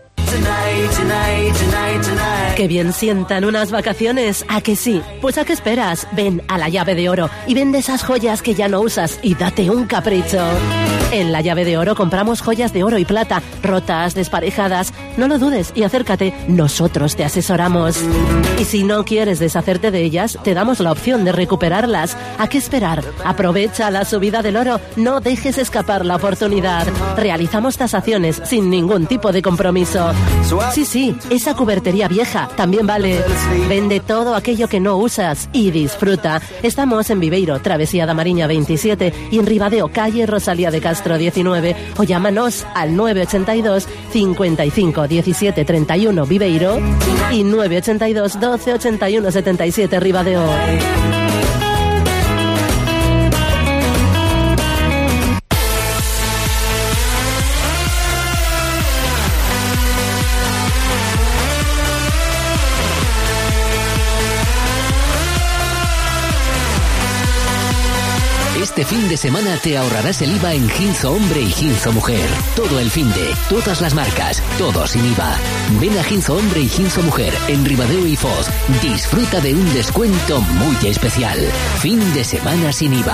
Qué bien sientan unas vacaciones, ¿a que sí? Pues ¿a qué esperas? Ven a La Llave de Oro y vende esas joyas que ya no usas y date un capricho. En La Llave de Oro compramos joyas de oro y plata, rotas, desparejadas. No lo dudes y acércate, nosotros te asesoramos. Y si no quieres deshacerte de ellas, te damos la opción de recuperarlas. ¿A qué esperar? Aprovecha la subida del oro, no dejes escapar la oportunidad. Realizamos tasaciones sin ningún tipo de compromiso. Sí, esa cubertería vieja también vale. Vende todo aquello que no usas y disfruta. Estamos en Viveiro, Travesía da Mariña 27 y en Ribadeo, calle Rosalía de Castro 19 o llámanos al 982 55 17 31 Viveiro y 982 12 81 77 Ribadeo. fin de semana te ahorrarás el IVA en Ginzo Hombre y Ginzo Mujer. Todo el fin de, todas las marcas, todo sin IVA. Ven a Ginzo Hombre y Ginzo Mujer en Ribadeo y Foz. Disfruta de un descuento muy especial. Fin de semana sin IVA.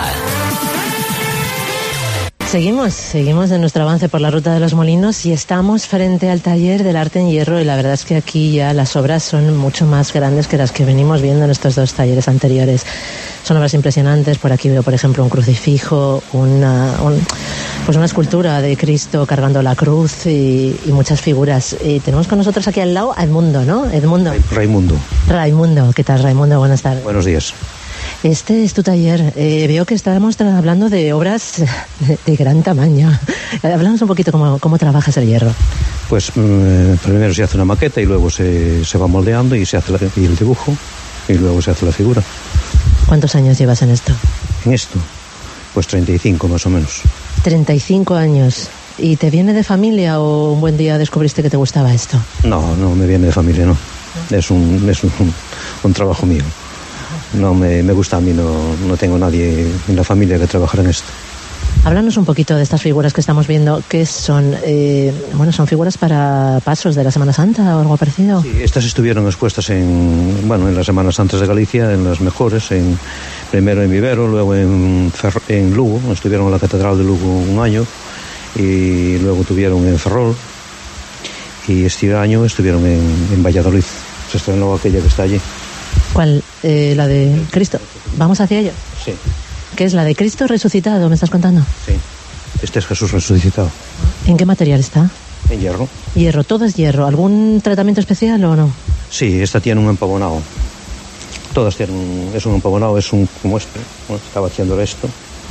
Seguimos en nuestro avance por la ruta de los molinos y estamos frente al taller del arte en hierro, y la verdad es que aquí ya las obras son mucho más grandes que las que venimos viendo en estos dos talleres anteriores. Son obras impresionantes. Por aquí veo, por ejemplo, un crucifijo, una escultura de Cristo cargando la cruz y muchas figuras. Y tenemos con nosotros aquí al lado a Edmundo, ¿no? Edmundo. Raimundo. ¿Qué tal, Raimundo? Buenas tardes. Buenos días. Este es tu taller. Veo que estamos hablando de obras de gran tamaño. Háblanos un poquito cómo trabajas el hierro. Pues primero se hace una maqueta y luego se va moldeando y se hace el dibujo y luego se hace la figura. ¿Cuántos años llevas en esto? En esto, pues 35 más o menos. 35 años. ¿Y te viene de familia o un buen día descubriste que te gustaba esto? No me viene de familia, no. Es un trabajo mío. No me gusta a mí, no tengo nadie en la familia que trabajara en esto. Háblanos un poquito de estas figuras que estamos viendo, que son, son figuras para pasos de la Semana Santa o algo parecido. Sí, estas estuvieron expuestas en las Semanas Santas de Galicia, en las mejores, primero en Vivero, luego en Lugo, estuvieron en la Catedral de Lugo un año, y luego tuvieron en Ferrol, y este año estuvieron en Valladolid. Se estrenó aquella que está allí. ¿Cuál? ¿La de Cristo? ¿Vamos hacia ello? Sí. ¿Qué es la de Cristo resucitado, me estás contando? Sí. Este es Jesús resucitado. ¿En qué material está? En hierro. Hierro, todo es hierro. ¿Algún tratamiento especial o no? Sí, esta tiene un empavonado. Todas tienen es un empavonado, es como este. Estaba haciendo esto.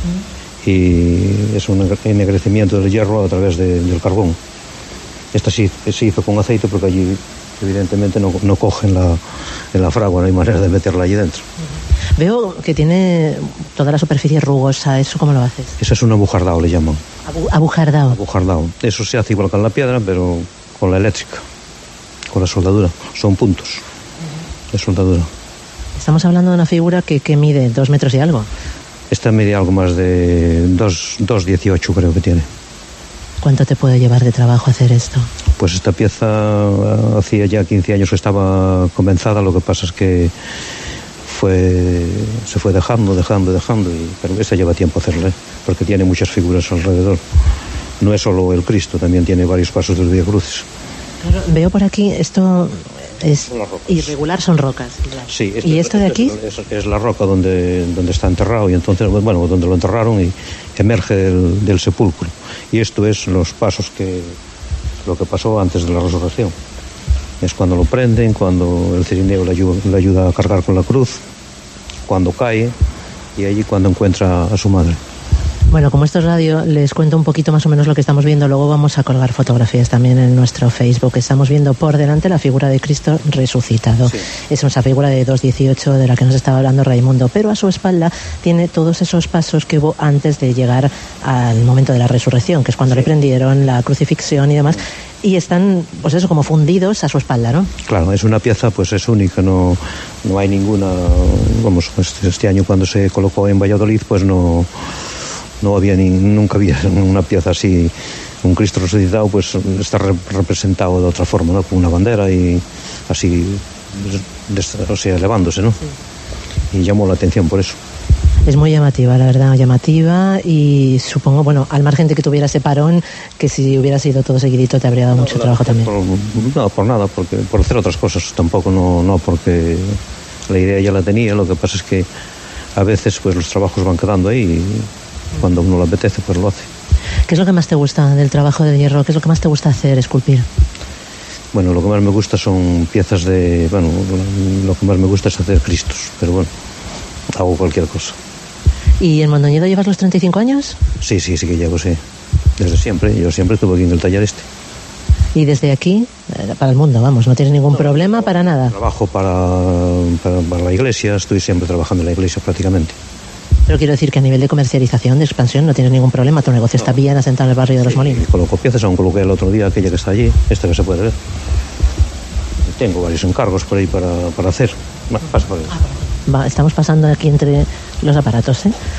Y es un ennegrecimiento del hierro a través del carbón. Esta sí se hizo con aceite porque allí evidentemente no coge en la fragua, no hay manera de meterla allí dentro. Veo que tiene toda la superficie rugosa. ¿Eso cómo lo haces? Eso es un abujardado, le llaman. ¿Abujardado? Abujardado. Eso se hace igual que en la piedra, pero con la eléctrica, con la soldadura. Son puntos de soldadura. Estamos hablando de una figura que mide 2 metros y algo. Esta mide algo más de 2,18 creo que tiene. ¿Cuánto te puede llevar de trabajo hacer esto? Pues esta pieza hacía ya 15 años que estaba comenzada, lo que pasa es que se fue dejando, pero esta lleva tiempo hacerla, porque tiene muchas figuras alrededor. No es solo el Cristo, también tiene varios pasos del Vía Crucis. Claro, veo por aquí, esto es irregular, son rocas. Sí, ¿Y esto de aquí? Es la roca donde está enterrado, y entonces, donde lo enterraron y emerge del sepulcro. Y esto es los pasos lo que pasó antes de la resurrección. Es cuando lo prenden, cuando el cirineo le ayuda a cargar con la cruz, cuando cae y allí cuando encuentra a su madre. Bueno, como esto es radio, les cuento un poquito más o menos lo que estamos viendo. Luego vamos a colgar fotografías también en nuestro Facebook. Estamos viendo por delante la figura de Cristo resucitado. Sí. Es esa figura de 2,18 de la que nos estaba hablando Raimundo, pero a su espalda tiene todos esos pasos que hubo antes de llegar al momento de la resurrección, que es cuando le prendieron, la crucifixión y demás. Y están, pues eso, como fundidos a su espalda, ¿no? Claro, es una pieza, pues es única, no hay ninguna. Vamos, este año cuando se colocó en Valladolid, pues nunca había una pieza así. Un Cristo resucitado pues está representado de otra forma, ¿no? Con una bandera y así, elevándose, ¿no? Sí. Y llamó la atención por eso. Es muy llamativa, la verdad, llamativa, y supongo, bueno, al margen de que tuviera ese parón, que si hubiera sido todo seguidito te habría dado mucho trabajo también. No, por nada, por hacer otras cosas, tampoco no porque la idea ya la tenía, lo que pasa es que a veces pues los trabajos van quedando ahí y cuando uno le apetece pues lo hace. ¿Qué es lo que más te gusta del trabajo del hierro? ¿Qué es lo que más te gusta hacer, esculpir? Bueno, lo que más me gusta son piezas lo que más me gusta es hacer Cristos, pero bueno, hago cualquier cosa. ¿Y en Mondoñedo llevas los 35 años? Sí que llevo, sí. Desde siempre. Yo siempre estuve aquí en el taller este. ¿Y desde aquí? Para el mundo, vamos, no tienes ningún problema para nada. Trabajo para la iglesia, estoy siempre trabajando en la iglesia prácticamente. Pero quiero decir que a nivel de comercialización, de expansión, no tienes ningún problema. Tu negocio está bien asentado en el barrio de Los Molinos. Coloco piezas, aún coloqué el otro día aquella que está allí, esta que se puede ver. Tengo varios encargos por ahí para hacer. Pasa por ahí. Estamos pasando aquí entre los aparatos, ¿eh?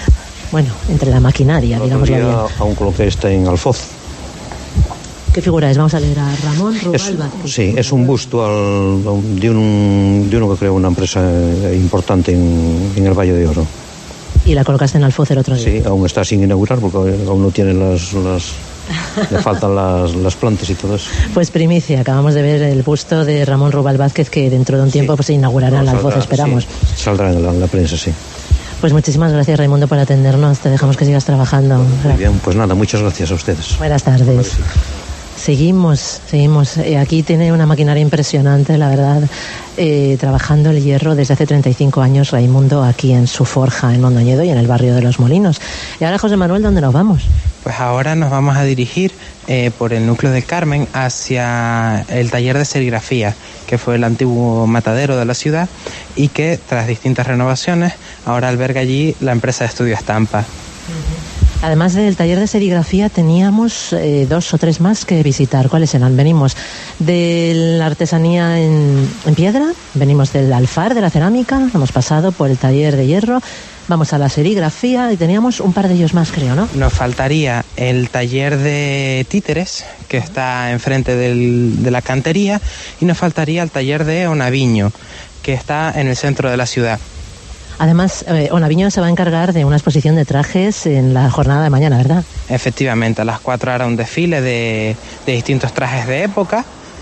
bueno, entre la maquinaria, digámoslo bien. Aún con lo que está en Alfoz. ¿Qué figura es? Vamos a leer a Ramón Rubal Vázquez. Sí, es un busto de uno que creó una empresa importante en el Valle de Oro. ¿Y la colocaste en Alfoz el otro día? Sí, aún está sin inaugurar porque aún no tiene le faltan las plantas y todo eso. Pues primicia, acabamos de ver el busto de Ramón Rubal Vázquez, que dentro de un tiempo pues se inaugurará en la Alfoz, esperamos. Sí, saldrá en la prensa, sí. Pues muchísimas gracias, Raimundo, por atendernos. Te dejamos que sigas trabajando. Muy bien, pues nada, muchas gracias a ustedes. Buenas tardes. Seguimos. Aquí tiene una maquinaria impresionante, la verdad, trabajando el hierro desde hace 35 años, Raimundo, aquí en su forja en Mondoñedo y en el barrio de Los Molinos. Y ahora, José Manuel, ¿dónde nos vamos? Pues ahora nos vamos a dirigir por el núcleo de Carmen hacia el taller de serigrafía, que fue el antiguo matadero de la ciudad y que, tras distintas renovaciones, ahora alberga allí la empresa de estudio Estampa. Además del taller de serigrafía, teníamos 2 o 3 más que visitar. ¿Cuáles eran? Venimos de la artesanía en piedra, venimos del alfar, de la cerámica, hemos pasado por el taller de hierro, vamos a la serigrafía y teníamos un par de ellos más, creo, ¿no? Nos faltaría el taller de títeres, que está enfrente de la cantería, y nos faltaría el taller de Onaviño, que está en el centro de la ciudad. Además, Onaviño se va a encargar de una exposición de trajes en la jornada de mañana, ¿verdad? Efectivamente, a las 4 hará un desfile de distintos trajes de época,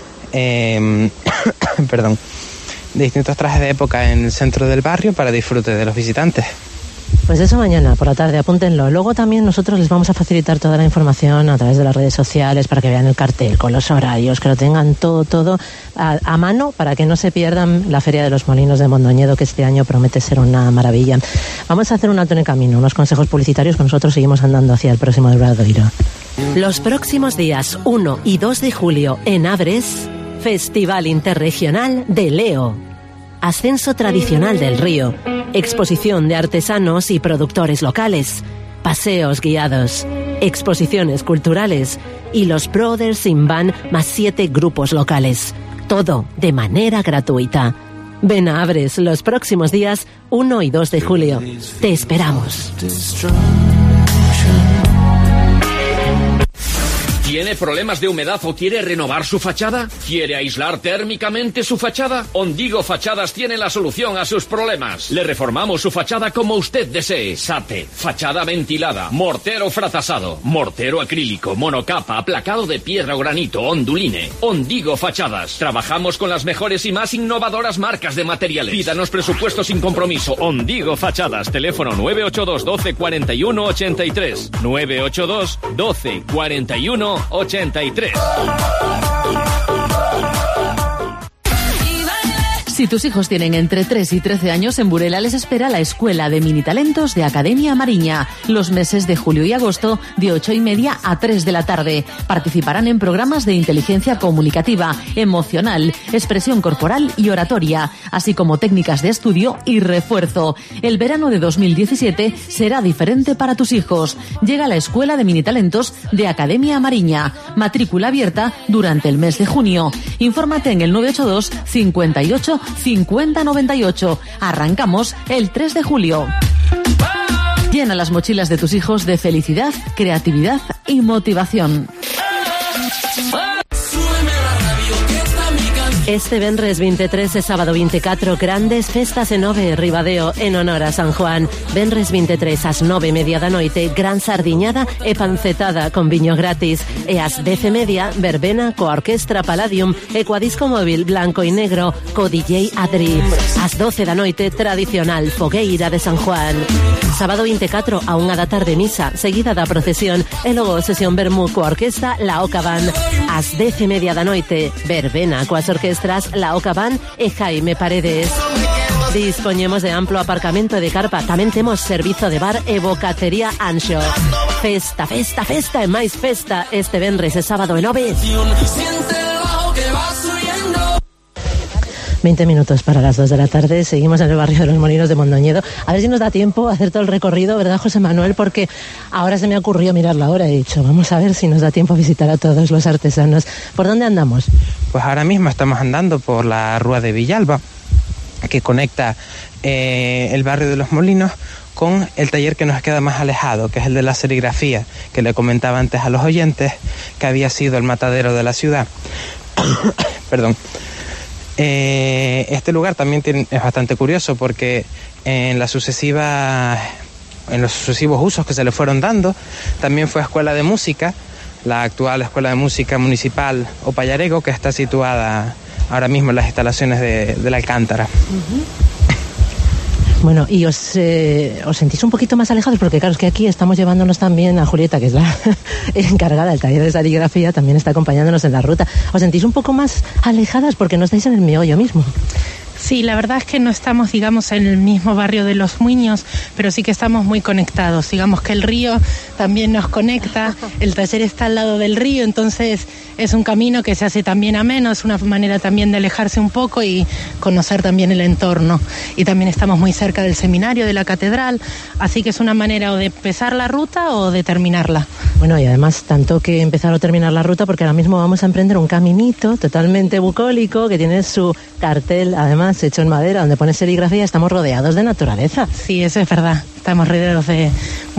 perdón, de distintos trajes de época en el centro del barrio para disfrute de los visitantes. Pues eso mañana por la tarde, apúntenlo. Luego también nosotros les vamos a facilitar toda la información a través de las redes sociales para que vean el cartel con los horarios, que lo tengan todo a mano para que no se pierdan la Feria de los Molinos de Mondoñedo, que este año promete ser una maravilla. Vamos a hacer un alto en el camino, unos consejos publicitarios, que nosotros seguimos andando hacia el próximo Obradoiro. Los próximos días 1 y 2 de julio en Abres, Festival Interregional de Leo. Ascenso tradicional del río, exposición de artesanos y productores locales, paseos guiados, exposiciones culturales y los Brothers in Van más 7 grupos locales. Todo de manera gratuita. Ven a Abres los próximos días 1 y 2 de julio. Te esperamos. ¿Tiene problemas de humedad o quiere renovar su fachada? ¿Quiere aislar térmicamente su fachada? Ondigo Fachadas tiene la solución a sus problemas. Le reformamos su fachada como usted desee. SATE, fachada ventilada, mortero fratazado, mortero acrílico, monocapa, aplacado de piedra o granito, onduline. Ondigo Fachadas. Trabajamos con las mejores y más innovadoras marcas de materiales. Pídanos presupuesto sin compromiso. Ondigo Fachadas. Teléfono 982 12 41 83. 982 12 41 83. Si tus hijos tienen entre 3 y 13 años, en Burela les espera la Escuela de Mini Talentos de Academia Mariña, los meses de julio y agosto, de 8:30 a 3 de la tarde. Participarán en programas de inteligencia comunicativa, emocional, expresión corporal y oratoria, así como técnicas de estudio y refuerzo. El verano de 2017 será diferente para tus hijos. Llega la Escuela de Mini Talentos de Academia Mariña. Matrícula abierta durante el mes de junio. Infórmate en el 982 58 5098. Arrancamos el 3 de julio. Llena las mochilas de tus hijos de felicidad, creatividad y motivación. Este venres 23 e sábado 24, grandes festas en Ove, Ribadeo, en honor a San Juan. Venres 23 ás 9:30 da noite, gran sardiñada e pancetada con viño gratis. E ás 10:30, verbena coa Orquestra Palladium e coa disco móvil blanco e negro co DJ Adri. Ás 12 da noite, tradicional fogueira de San Juan. Sábado 24 a 1 da tarde, misa, seguida da procesión e logo sesión vermú coa Orquesta La Oca Band. Ás 10:30 da noite, verbena coas orquestas La Oca Band e Jaime Paredes. Dispoñemos de amplo aparcamento de carpa. Tamén temos servizo de bar e bocatería Anxo. Festa, festa, festa e máis festa este venres e sábado en Ove. 20 minutos para las 2 de la tarde, seguimos en el barrio de Los Molinos de Mondoñedo. A ver si nos da tiempo a hacer todo el recorrido, ¿verdad, José Manuel? Porque ahora se me ocurrió mirar la hora, he dicho, vamos a ver si nos da tiempo a visitar a todos los artesanos. ¿Por dónde andamos? Pues ahora mismo estamos andando por la Rúa de Villalba, que conecta el barrio de Los Molinos con el taller que nos queda más alejado, que es el de la serigrafía, que le comentaba antes a los oyentes que había sido el matadero de la ciudad. Perdón. Este lugar también es bastante curioso porque en los sucesivos usos que se le fueron dando, también fue escuela de música, la actual Escuela de Música Municipal Opallarego, que está situada ahora mismo en las instalaciones de la Alcántara. Uh-huh. Bueno, y os sentís un poquito más alejados, porque claro, es que aquí estamos llevándonos también a Julieta, que es la encargada del taller de serigrafía, también está acompañándonos en la ruta. ¿Os sentís un poco más alejadas porque no estáis en el meollo mismo? Sí, la verdad es que no estamos, digamos, en el mismo barrio de Los Muiños, pero sí que estamos muy conectados. Digamos que el río también nos conecta, el taller está al lado del río, entonces es un camino que se hace también ameno, es una manera también de alejarse un poco y conocer también el entorno. Y también estamos muy cerca del seminario, de la catedral, así que es una manera o de empezar la ruta o de terminarla. Bueno, y además tanto que empezar o terminar la ruta, porque ahora mismo vamos a emprender un caminito totalmente bucólico que tiene su cartel, además hecho en madera, donde pone serigrafía. Estamos rodeados de naturaleza. Sí, eso es verdad. Estamos rodeados de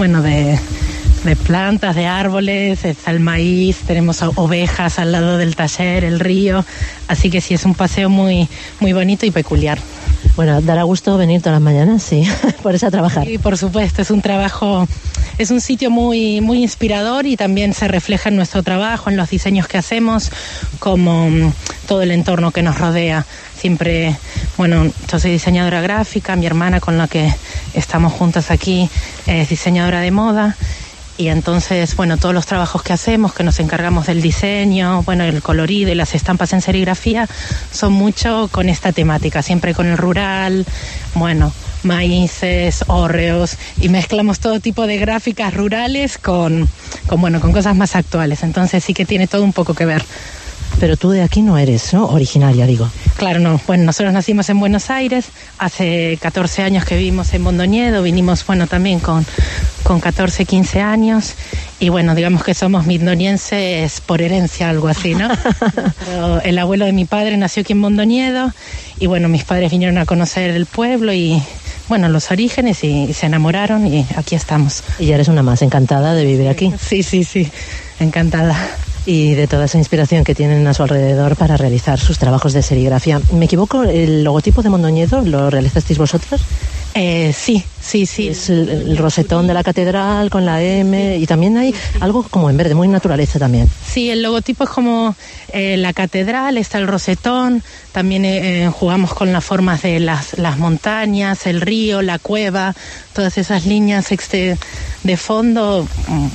plantas, de árboles, está el maíz, tenemos ovejas al lado del taller, el río, así que sí, es un paseo muy, muy bonito y peculiar. Bueno, dará gusto venir todas las mañanas, sí, por eso a trabajar. Sí, por supuesto, es un trabajo, es un sitio muy, muy inspirador y también se refleja en nuestro trabajo, en los diseños que hacemos, como todo el entorno que nos rodea. Siempre, bueno, yo soy diseñadora gráfica, mi hermana con la que estamos juntas aquí es diseñadora de moda. Y entonces, bueno, todos los trabajos que hacemos, que nos encargamos del diseño, bueno, el colorido y las estampas en serigrafía, son mucho con esta temática, siempre con el rural, bueno, maíces, hórreos, y mezclamos todo tipo de gráficas rurales con cosas más actuales. Entonces sí que tiene todo un poco que ver. Pero tú de aquí no eres, ¿no? Originaria, digo. Claro, no. Bueno, nosotros nacimos en Buenos Aires, hace 14 años que vivimos en Mondoñedo, vinimos, bueno, también con 14, 15 años, y bueno, digamos que somos mondoñenses por herencia, algo así, ¿no? Pero el abuelo de mi padre nació aquí en Mondoñedo, y bueno, mis padres vinieron a conocer el pueblo y, bueno, los orígenes, y se enamoraron, y aquí estamos. Y ya eres una más encantada de vivir aquí. Sí, encantada. Y de toda esa inspiración que tienen a su alrededor para realizar sus trabajos de serigrafía. ¿Me equivoco? ¿El logotipo de Mondoñedo lo realizasteis vosotros? Sí. Es el rosetón de la catedral con la M, y también hay algo como en verde, muy naturaleza también. Sí, el logotipo es como la catedral, está el rosetón, también jugamos con las formas de las montañas, el río, la cueva, todas esas líneas de fondo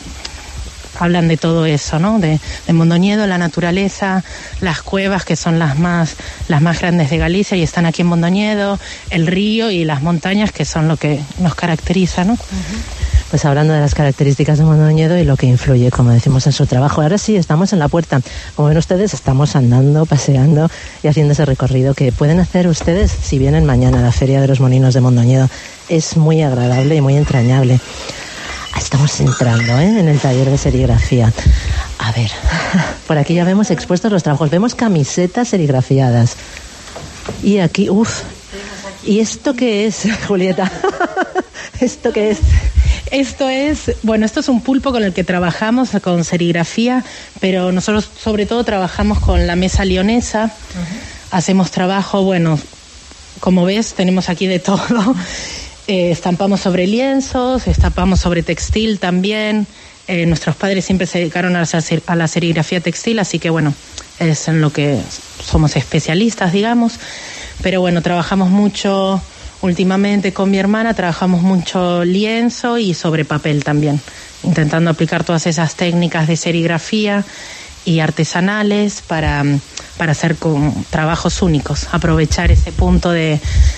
hablan de todo eso, ¿no? De Mondoñedo, la naturaleza, las cuevas que son las más grandes de Galicia y están aquí en Mondoñedo, el río y las montañas que son lo que nos caracteriza, ¿no? Uh-huh. Pues hablando de las características de Mondoñedo y lo que influye, como decimos, en su trabajo. Ahora sí, estamos en la puerta. Como ven ustedes, estamos andando, paseando y haciendo ese recorrido que pueden hacer ustedes si vienen mañana a la Feria de los Molinos de Mondoñedo. Es muy agradable y muy entrañable. Estamos entrando en el taller de serigrafía. A ver, por aquí ya vemos expuestos los trabajos. Vemos camisetas serigrafiadas. Y aquí, ¿y esto qué es, Julieta? ¿Esto qué es? Esto es un pulpo con el que trabajamos con serigrafía, pero nosotros sobre todo trabajamos con la mesa leonesa. Uh-huh. Hacemos trabajo, bueno, como ves, tenemos aquí de todo. Estampamos sobre lienzos, estampamos sobre textil también. Nuestros padres siempre se dedicaron a la serigrafía textil, así que bueno, es en lo que somos especialistas, digamos. Pero bueno, trabajamos mucho últimamente con mi hermana, trabajamos mucho lienzo y sobre papel también, intentando aplicar todas esas técnicas de serigrafía y artesanales para hacer trabajos únicos, aprovechar ese punto de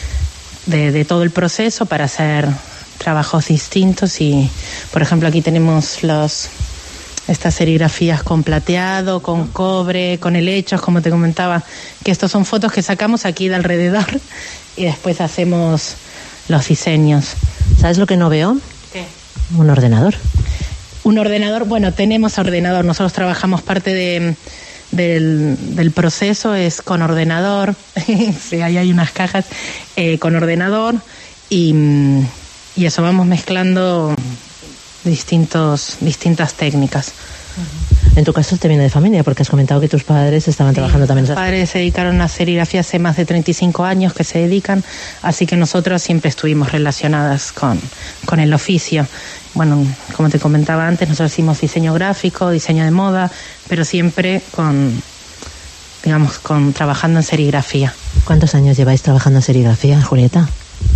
todo el proceso para hacer trabajos distintos. Y por ejemplo aquí tenemos estas serigrafías con plateado, con cobre, con helechos, como te comentaba, que estos son fotos que sacamos aquí de alrededor y después hacemos los diseños. ¿Sabes lo que no veo? ¿Qué? Un ordenador. Un ordenador, bueno, tenemos ordenador, nosotros trabajamos parte del proceso es con ordenador. Sí, ahí hay unas cajas con ordenador y y eso, vamos mezclando distintas técnicas. En tu caso te viene de familia, porque has comentado que tus padres estaban trabajando también. Mis padres se dedicaron a serigrafía hace más de 35 años que se dedican, así que nosotros siempre estuvimos relacionadas con el oficio. Bueno, como te comentaba antes, nosotros hicimos diseño gráfico, diseño de moda, pero siempre trabajando en serigrafía. ¿Cuántos años lleváis trabajando en serigrafía, Julieta?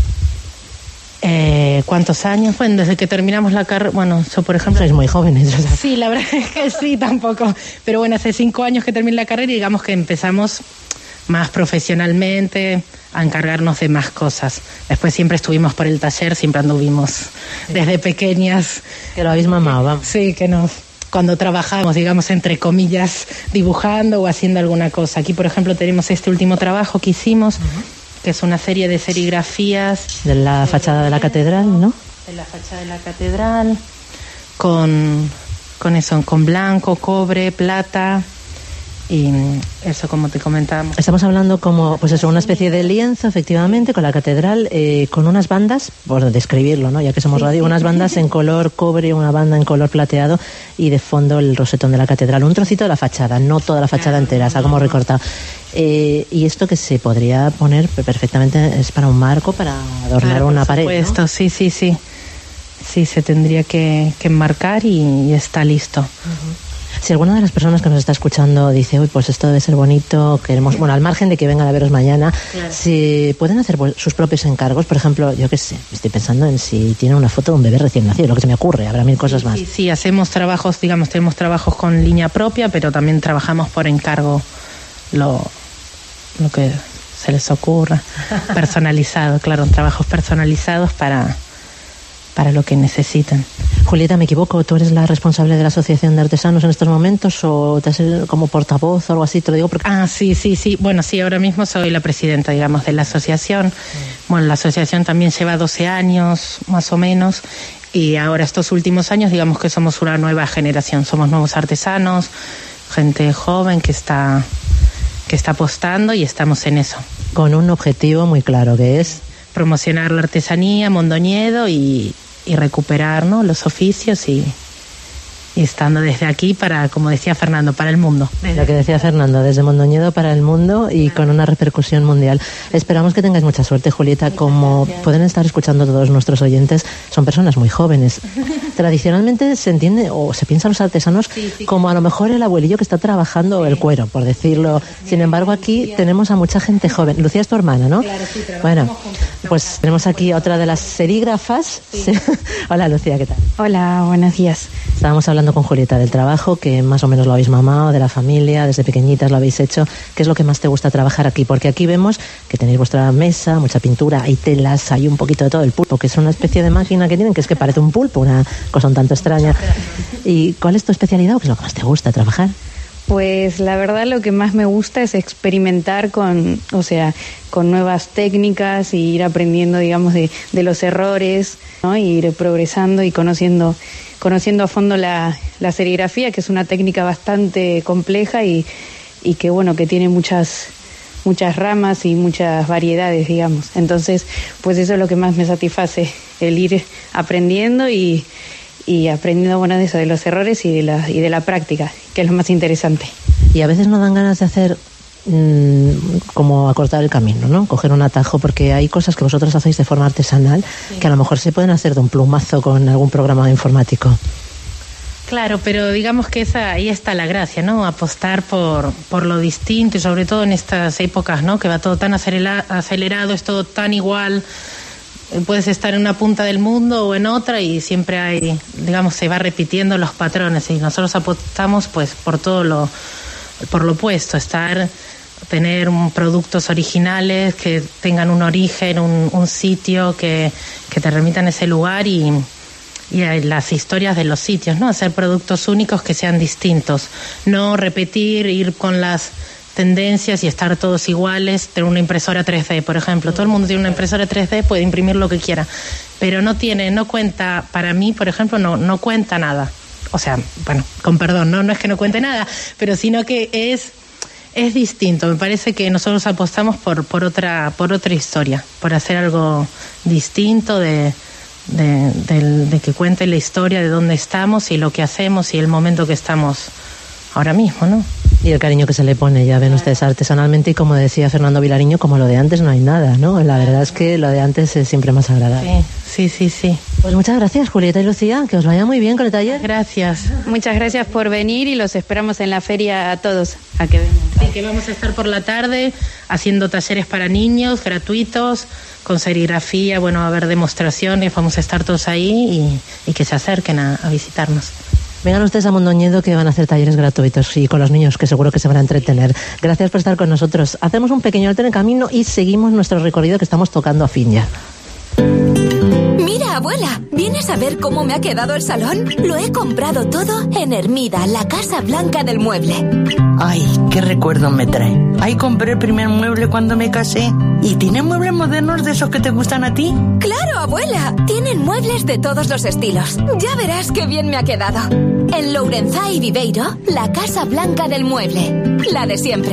¿Cuántos años? Bueno, desde que terminamos la carrera, bueno, yo por ejemplo... Sois muy jóvenes, ¿verdad? Sí, la verdad es que sí, tampoco. Pero bueno, hace 5 años que terminé la carrera y digamos que empezamos más profesionalmente a encargarnos de más cosas. Después siempre estuvimos por el taller, siempre anduvimos desde pequeñas. Que lo habéis mamado, vamos. Sí, cuando trabajábamos, digamos, entre comillas, dibujando o haciendo alguna cosa. Aquí, por ejemplo, tenemos este último trabajo que hicimos, que es una serie de serigrafías. De la fachada de la catedral, ¿no? De la fachada de la catedral, con blanco, cobre, plata, y eso, como te comentábamos. Estamos hablando como, pues eso, una especie de lienzo, efectivamente, con la catedral, con unas bandas, por describirlo, ¿no? Ya que somos radio, unas bandas en color cobre, una banda en color plateado, y de fondo el rosetón de la catedral. Un trocito de la fachada, no toda la fachada entera, está como recortado. Y esto que se podría poner perfectamente es para un marco, para adornar una pared, ¿no? Por supuesto, sí. Sí, se tendría que enmarcar y está listo. Si alguna de las personas que nos está escuchando dice, uy, pues esto debe ser bonito, queremos, bueno, al margen de que vengan a veros mañana, claro, si pueden hacer sus propios encargos, por ejemplo, yo qué sé, estoy pensando en si tiene una foto de un bebé recién nacido, lo que se me ocurre, habrá mil cosas más. Sí, hacemos trabajos, digamos, tenemos trabajos con línea propia, pero también trabajamos por encargo lo que se les ocurra, personalizado, claro, trabajos personalizados para lo que necesiten. Julieta, ¿me equivoco? ¿Tú eres la responsable de la Asociación de Artesanos en estos momentos o te has como portavoz o algo así? Te lo digo porque... Sí. Bueno, sí, ahora mismo soy la presidenta, digamos, de la asociación. Bueno, la asociación también lleva 12 años, más o menos, y ahora estos últimos años, digamos que somos una nueva generación. Somos nuevos artesanos, gente joven que está apostando y estamos en eso. Con un objetivo muy claro, que es... promocionar la artesanía, Mondoñedo y recuperar, ¿no?, los oficios y estando desde aquí para, como decía Fernando, para el mundo. Lo que decía Fernando, desde Mondoñedo para el mundo y con una repercusión mundial. Esperamos que tengáis mucha suerte, Julieta. Como pueden estar escuchando todos nuestros oyentes, son personas muy jóvenes. Tradicionalmente se entiende o se piensa a los artesanos como a lo mejor el abuelillo que está trabajando el cuero, por decirlo. Sin embargo, aquí tenemos a mucha gente joven. Lucía es tu hermana, ¿no? Claro, sí, bueno, pues tenemos aquí a otra de las serígrafas. Sí. Hola, Lucía, ¿qué tal? Hola, buenos días. Estábamos hablando con Julieta del trabajo, que más o menos lo habéis mamado, de la familia, desde pequeñitas lo habéis hecho. ¿Qué es lo que más te gusta trabajar aquí? Porque aquí vemos que tenéis vuestra mesa, mucha pintura, hay telas, hay un poquito de todo. El pulpo, que es una especie de máquina que tienen, que es que parece un pulpo, una cosa un tanto extraña. ¿Y cuál es tu especialidad o qué es lo que más te gusta trabajar? Pues la verdad lo que más me gusta es experimentar con nuevas técnicas y ir aprendiendo, digamos, de los errores, ¿no? Y ir progresando y conociendo a fondo la serigrafía, que es una técnica bastante compleja y que, bueno, que tiene muchas ramas y muchas variedades, digamos. Entonces, pues eso es lo que más me satisface, el ir aprendiendo y aprendiendo, bueno, de eso, de los errores y de la práctica, que es lo más interesante. Y a veces no dan ganas de hacer como acortar el camino, ¿no? Coger un atajo, porque hay cosas que vosotros hacéis de forma artesanal que a lo mejor se pueden hacer de un plumazo con algún programa informático. Claro, pero digamos que ahí está la gracia, ¿no? Apostar por lo distinto y sobre todo en estas épocas, ¿no? Que va todo tan acelerado, es todo tan igual. Puedes estar en una punta del mundo o en otra y siempre hay, digamos, se va repitiendo los patrones y nosotros apostamos pues por lo opuesto, tener productos originales que tengan un origen, un sitio que te remitan a ese lugar y las historias de los sitios, ¿no? Hacer productos únicos que sean distintos, no repetir, ir con las tendencias y estar todos iguales. Tener una impresora 3D, por ejemplo, todo el mundo tiene una impresora 3D, puede imprimir lo que quiera, pero no cuenta, para mí, por ejemplo, no cuenta nada. O sea, bueno, con perdón, no es que no cuente nada, pero sino que es distinto. Me parece que nosotros apostamos por otra historia, por hacer algo distinto, de de que cuente la historia de dónde estamos y lo que hacemos y el momento que estamos ahora mismo, ¿no? Y el cariño que se le pone, ya ven ustedes, artesanalmente, y como decía Fernando Vilariño, como lo de antes no hay nada, ¿no? La verdad es que lo de antes es siempre más agradable. Sí. Pues muchas gracias, Julieta y Lucía, que os vaya muy bien con el taller. Gracias. Muchas gracias por venir y los esperamos en la feria a todos, a que vengan. Sí, que vamos a estar por la tarde haciendo talleres para niños gratuitos, con serigrafía, bueno, va a haber demostraciones, vamos a estar todos ahí y que se acerquen a visitarnos. Vengan ustedes a Mondoñedo, que van a hacer talleres gratuitos y con los niños, que seguro que se van a entretener. Gracias por estar con nosotros. Hacemos un pequeño alto en el camino y seguimos nuestro recorrido, que estamos tocando a fin ya. Mira, abuela, ¿vienes a ver cómo me ha quedado el salón? Lo he comprado todo en Hermida, la Casa Blanca del Mueble. Ay, qué recuerdos me trae. Ahí compré el primer mueble cuando me casé. ¿Y tienen muebles modernos de esos que te gustan a ti? ¡Claro, abuela! Tienen muebles de todos los estilos. Ya verás qué bien me ha quedado. En Lourenzá y Viveiro, la Casa Blanca del Mueble. La de siempre.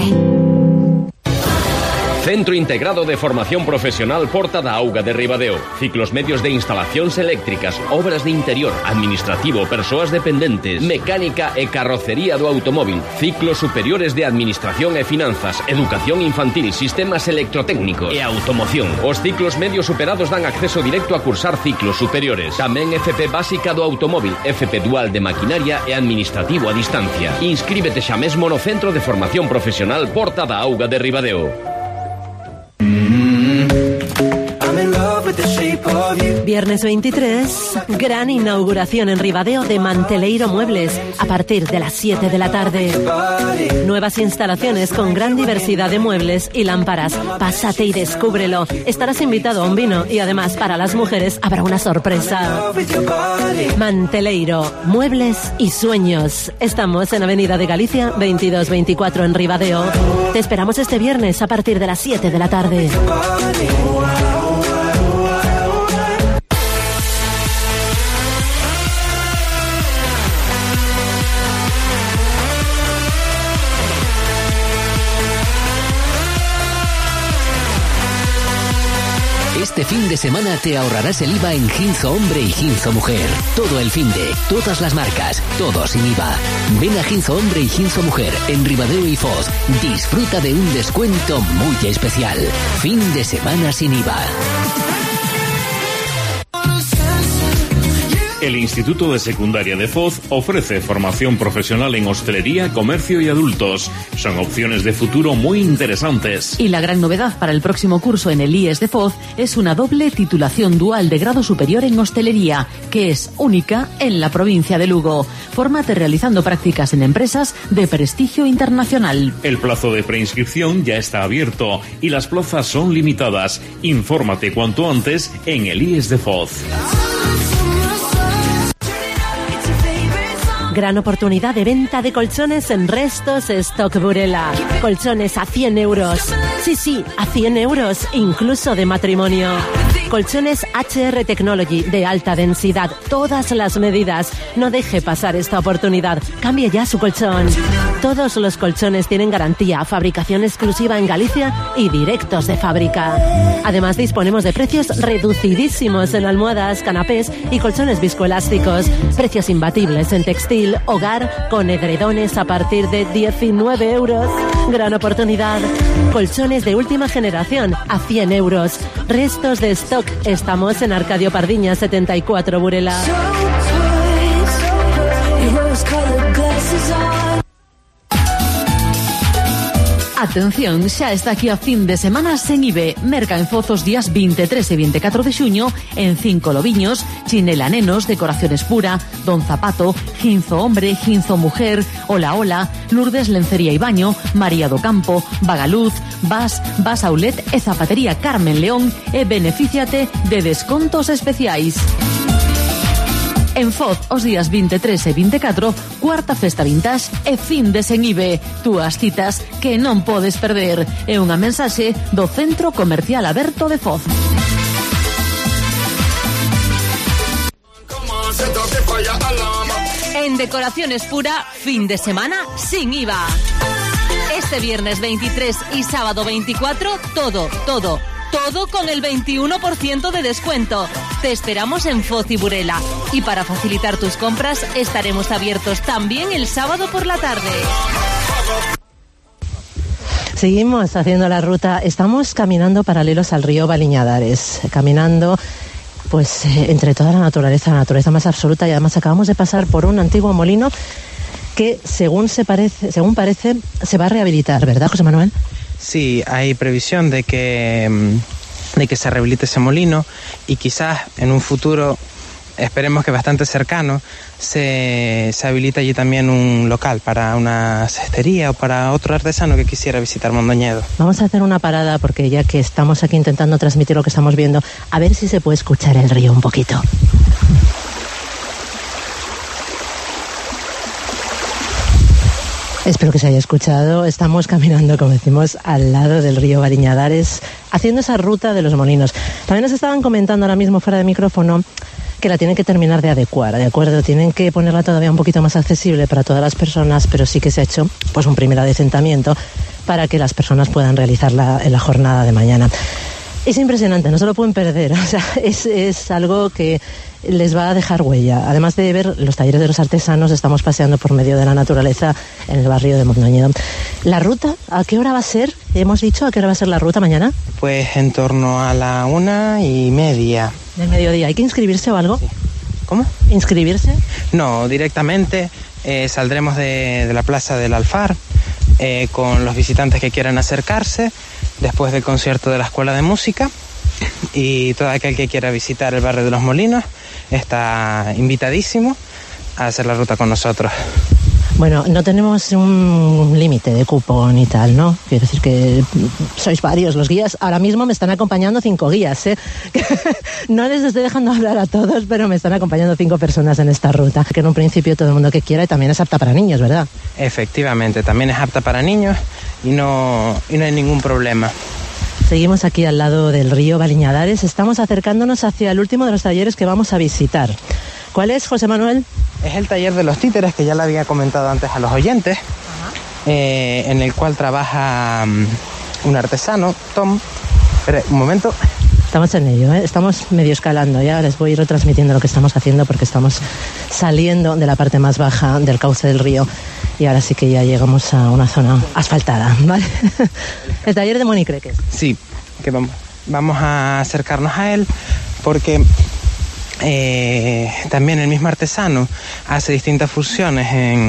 Centro Integrado de Formación Profesional Porta da Auga de Ribadeo. Ciclos medios de instalacións eléctricas, obras de interior, administrativo, persoas dependentes, mecánica e carrocería do automóvil, ciclos superiores de administración e finanzas, educación infantil, sistemas electrotécnicos e automoción. Os ciclos medios superados dan acceso directo a cursar ciclos superiores. Tamén FP básica do automóvil, FP dual de maquinaria e administrativo a distancia. Inscríbete xa mesmo no Centro de Formación Profesional Porta da Auga de Ribadeo. Viernes 23, gran inauguración en Ribadeo de Manteleiro Muebles a partir de las 7 de la tarde. Nuevas instalaciones con gran diversidad de muebles y lámparas. Pásate y descúbrelo. Estarás invitado a un vino y además para las mujeres habrá una sorpresa. Manteleiro, muebles y sueños. Estamos en Avenida de Galicia 2224 en Ribadeo. Te esperamos este viernes a partir de las 7 de la tarde. Este fin de semana te ahorrarás el IVA en Ginzo Hombre y Ginzo Mujer. Todo el fin de, todas las marcas, todo sin IVA. Ven a Ginzo Hombre y Ginzo Mujer en Ribadeo y Foz. Disfruta de un descuento muy especial. Fin de semana sin IVA. El Instituto de Secundaria de Foz ofrece formación profesional en hostelería, comercio y adultos. Son opciones de futuro muy interesantes. Y la gran novedad para el próximo curso en el IES de Foz es una doble titulación dual de grado superior en hostelería, que es única en la provincia de Lugo. Fórmate realizando prácticas en empresas de prestigio internacional. El plazo de preinscripción ya está abierto y las plazas son limitadas. Infórmate cuanto antes en el IES de Foz. Gran oportunidad de venta de colchones en Restos Stock Burela. Colchones a 100 euros. Sí, a 100 euros, incluso de matrimonio. Colchones HR Technology de alta densidad, todas las medidas. No deje pasar esta oportunidad. Cambie ya su colchón. Todos los colchones tienen garantía, fabricación exclusiva en Galicia y directos de fábrica. Además, disponemos de precios reducidísimos en almohadas, canapés y colchones viscoelásticos. Precios imbatibles en textil, hogar, con edredones a partir de 19 euros. Gran oportunidad. Colchones de última generación a 100 euros. Restos de stock. Estamos en Arcadio Pardiña 74 Burela. Atención, xa está aquí a fin de semana sen IBE. Merca en Foz os días 23 e 24 de xuño en 5 Lobiños, Chinela Nenos, Decoraciones Pura, Don Zapato, Ginzo Hombre, Ginzo Mujer, Hola Hola, Lourdes Lencería y Baño, María do Campo, Vagaluz, Vas Aulet e Zapatería Carmen León e benefíciate de descontos especiais. En Foz, os días 23 e 24, cuarta festa vintage e fin de sen IBE. Túas citas que non podes perder. É unha mensaxe do Centro Comercial Aberto de Foz. En Decoraciones Pura, fin de semana sin IVA. Este viernes 23 y sábado 24, todo Todo con el 21% de descuento. Te esperamos en Foz y Burela. Y para facilitar tus compras, estaremos abiertos también el sábado por la tarde. Seguimos haciendo la ruta. Estamos caminando paralelos al río Baliñadares. Caminando pues entre toda la naturaleza más absoluta, y además acabamos de pasar por un antiguo molino que según parece se va a rehabilitar, ¿verdad, José Manuel? Sí, hay previsión de que se rehabilite ese molino, y quizás en un futuro, esperemos que bastante cercano, se habilita allí también un local para una cestería o para otro artesano que quisiera visitar Mondoñedo. Vamos a hacer una parada, porque ya que estamos aquí intentando transmitir lo que estamos viendo, a ver si se puede escuchar el río un poquito. Espero que se haya escuchado. Estamos caminando, como decimos, al lado del río Baliñadares, haciendo esa ruta de los molinos. También nos estaban comentando ahora mismo fuera de micrófono que la tienen que terminar de adecuar, ¿de acuerdo? Tienen que ponerla todavía un poquito más accesible para todas las personas, pero sí que se ha hecho pues un primer adecentamiento para que las personas puedan realizarla en la jornada de mañana. Es impresionante, no se lo pueden perder, o sea, es algo que les va a dejar huella. Además de ver los talleres de los artesanos, estamos paseando por medio de la naturaleza en el barrio de Mondoñedo. ¿La ruta? ¿A qué hora va a ser? ¿Hemos dicho a qué hora va a ser la ruta mañana? Pues en torno a la 1:30. Del mediodía. ¿Hay que inscribirse o algo? Sí. ¿Cómo? ¿Inscribirse? No, directamente saldremos de la Plaza del Alfar con los visitantes que quieran acercarse después del concierto de la Escuela de Música, y todo aquel que quiera visitar el barrio de los Molinos está invitadísimo a hacer la ruta con nosotros. Bueno, no tenemos un límite de cupo ni tal, ¿no? Quiero decir que sois varios los guías. Ahora mismo me están acompañando 5 guías, ¿eh? No les estoy dejando hablar a todos, pero me están acompañando 5 personas en esta ruta. Que en un principio todo el mundo que quiera, y también es apta para niños, ¿verdad? Efectivamente, también es apta para niños y no hay ningún problema. Seguimos aquí al lado del río Baliñadares. Estamos acercándonos hacia el último de los talleres que vamos a visitar. ¿Cuál es, José Manuel? Es el taller de los títeres, que ya le había comentado antes a los oyentes, en el cual trabaja un artesano, Tom. Espera, un momento. Estamos en ello, ¿eh? Estamos medio escalando. Ya les voy a ir retransmitiendo lo que estamos haciendo, porque estamos saliendo de la parte más baja del cauce del río, y ahora sí que ya llegamos a una zona asfaltada, ¿vale? El taller de Moni Creques. Sí, que vamos a acercarnos a él, porque también el mismo artesano hace distintas fusiones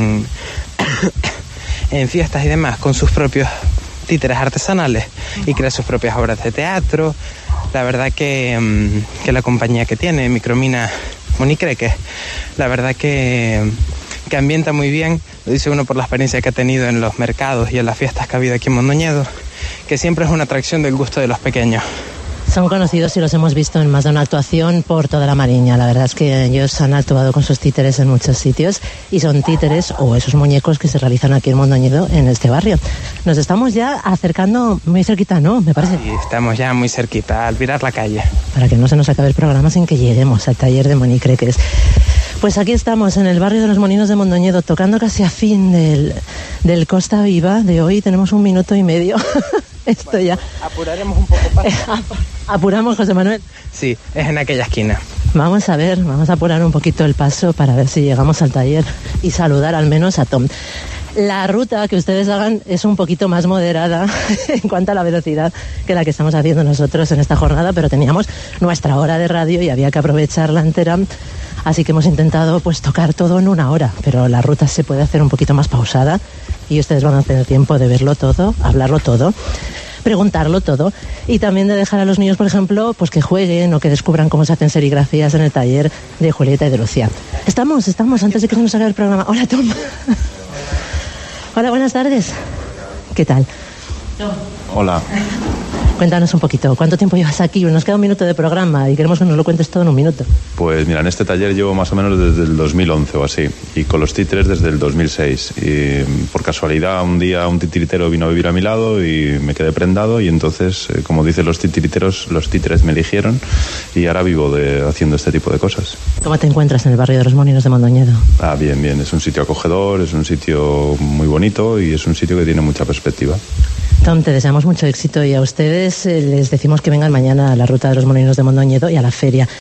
en fiestas y demás con sus propios títeres artesanales, y crea sus propias obras de teatro. La verdad que la compañía que tiene, Micromina Moni Creques, la verdad que ambienta muy bien. Lo dice uno por la experiencia que ha tenido en los mercados y en las fiestas que ha habido aquí en Mondoñedo, que siempre es una atracción del gusto de los pequeños. Son conocidos y los hemos visto en más de una actuación por toda la Mariña. La verdad es que ellos han actuado con sus títeres en muchos sitios, y son títeres o esos muñecos que se realizan aquí en Mondoñedo, en este barrio. Nos estamos ya acercando muy cerquita, ¿no? Me parece. Sí, estamos ya muy cerquita, al virar la calle. Para que no se nos acabe el programa sin que lleguemos al taller de Moni Creques. Pues aquí estamos en el barrio de los Molinos de Mondoñedo, tocando casi a fin del Costa Viva de hoy. Tenemos 1 minuto y medio. Esto bueno, ya. Apuraremos un poco más. ¿Apuramos, José Manuel? Sí, es en aquella esquina. Vamos a ver, vamos a apurar un poquito el paso para ver si llegamos al taller y saludar al menos a Tom. La ruta que ustedes hagan es un poquito más moderada en cuanto a la velocidad que la que estamos haciendo nosotros en esta jornada, pero teníamos nuestra hora de radio y había que aprovecharla entera, así que hemos intentado pues tocar todo en 1 hora, pero la ruta se puede hacer un poquito más pausada y ustedes van a tener tiempo de verlo todo, hablarlo todo, preguntarlo todo, y también de dejar a los niños, por ejemplo, pues que jueguen o que descubran cómo se hacen serigrafías en el taller de Julieta y de Lucía. Estamos, antes de que se nos acabe el programa. Hola, Tom. Hola, buenas tardes. ¿Qué tal? Hola. Cuéntanos un poquito, ¿cuánto tiempo llevas aquí? Nos queda 1 minuto de programa y queremos que nos lo cuentes todo en 1 minuto. Pues mira, en este taller llevo más o menos desde el 2011 o así, y con los títeres desde el 2006. Y por casualidad un día un titiritero vino a vivir a mi lado y me quedé prendado, y entonces, como dicen los titiriteros, los títeres me eligieron, y ahora vivo haciendo este tipo de cosas. ¿Cómo te encuentras en el barrio de los Molinos de Mondoñedo? Bien, es un sitio acogedor, es un sitio muy bonito y es un sitio que tiene mucha perspectiva. Tom, te deseamos mucho éxito y a ustedes les decimos que vengan mañana a la Ruta de los Molinos de Mondoñedo y a la feria.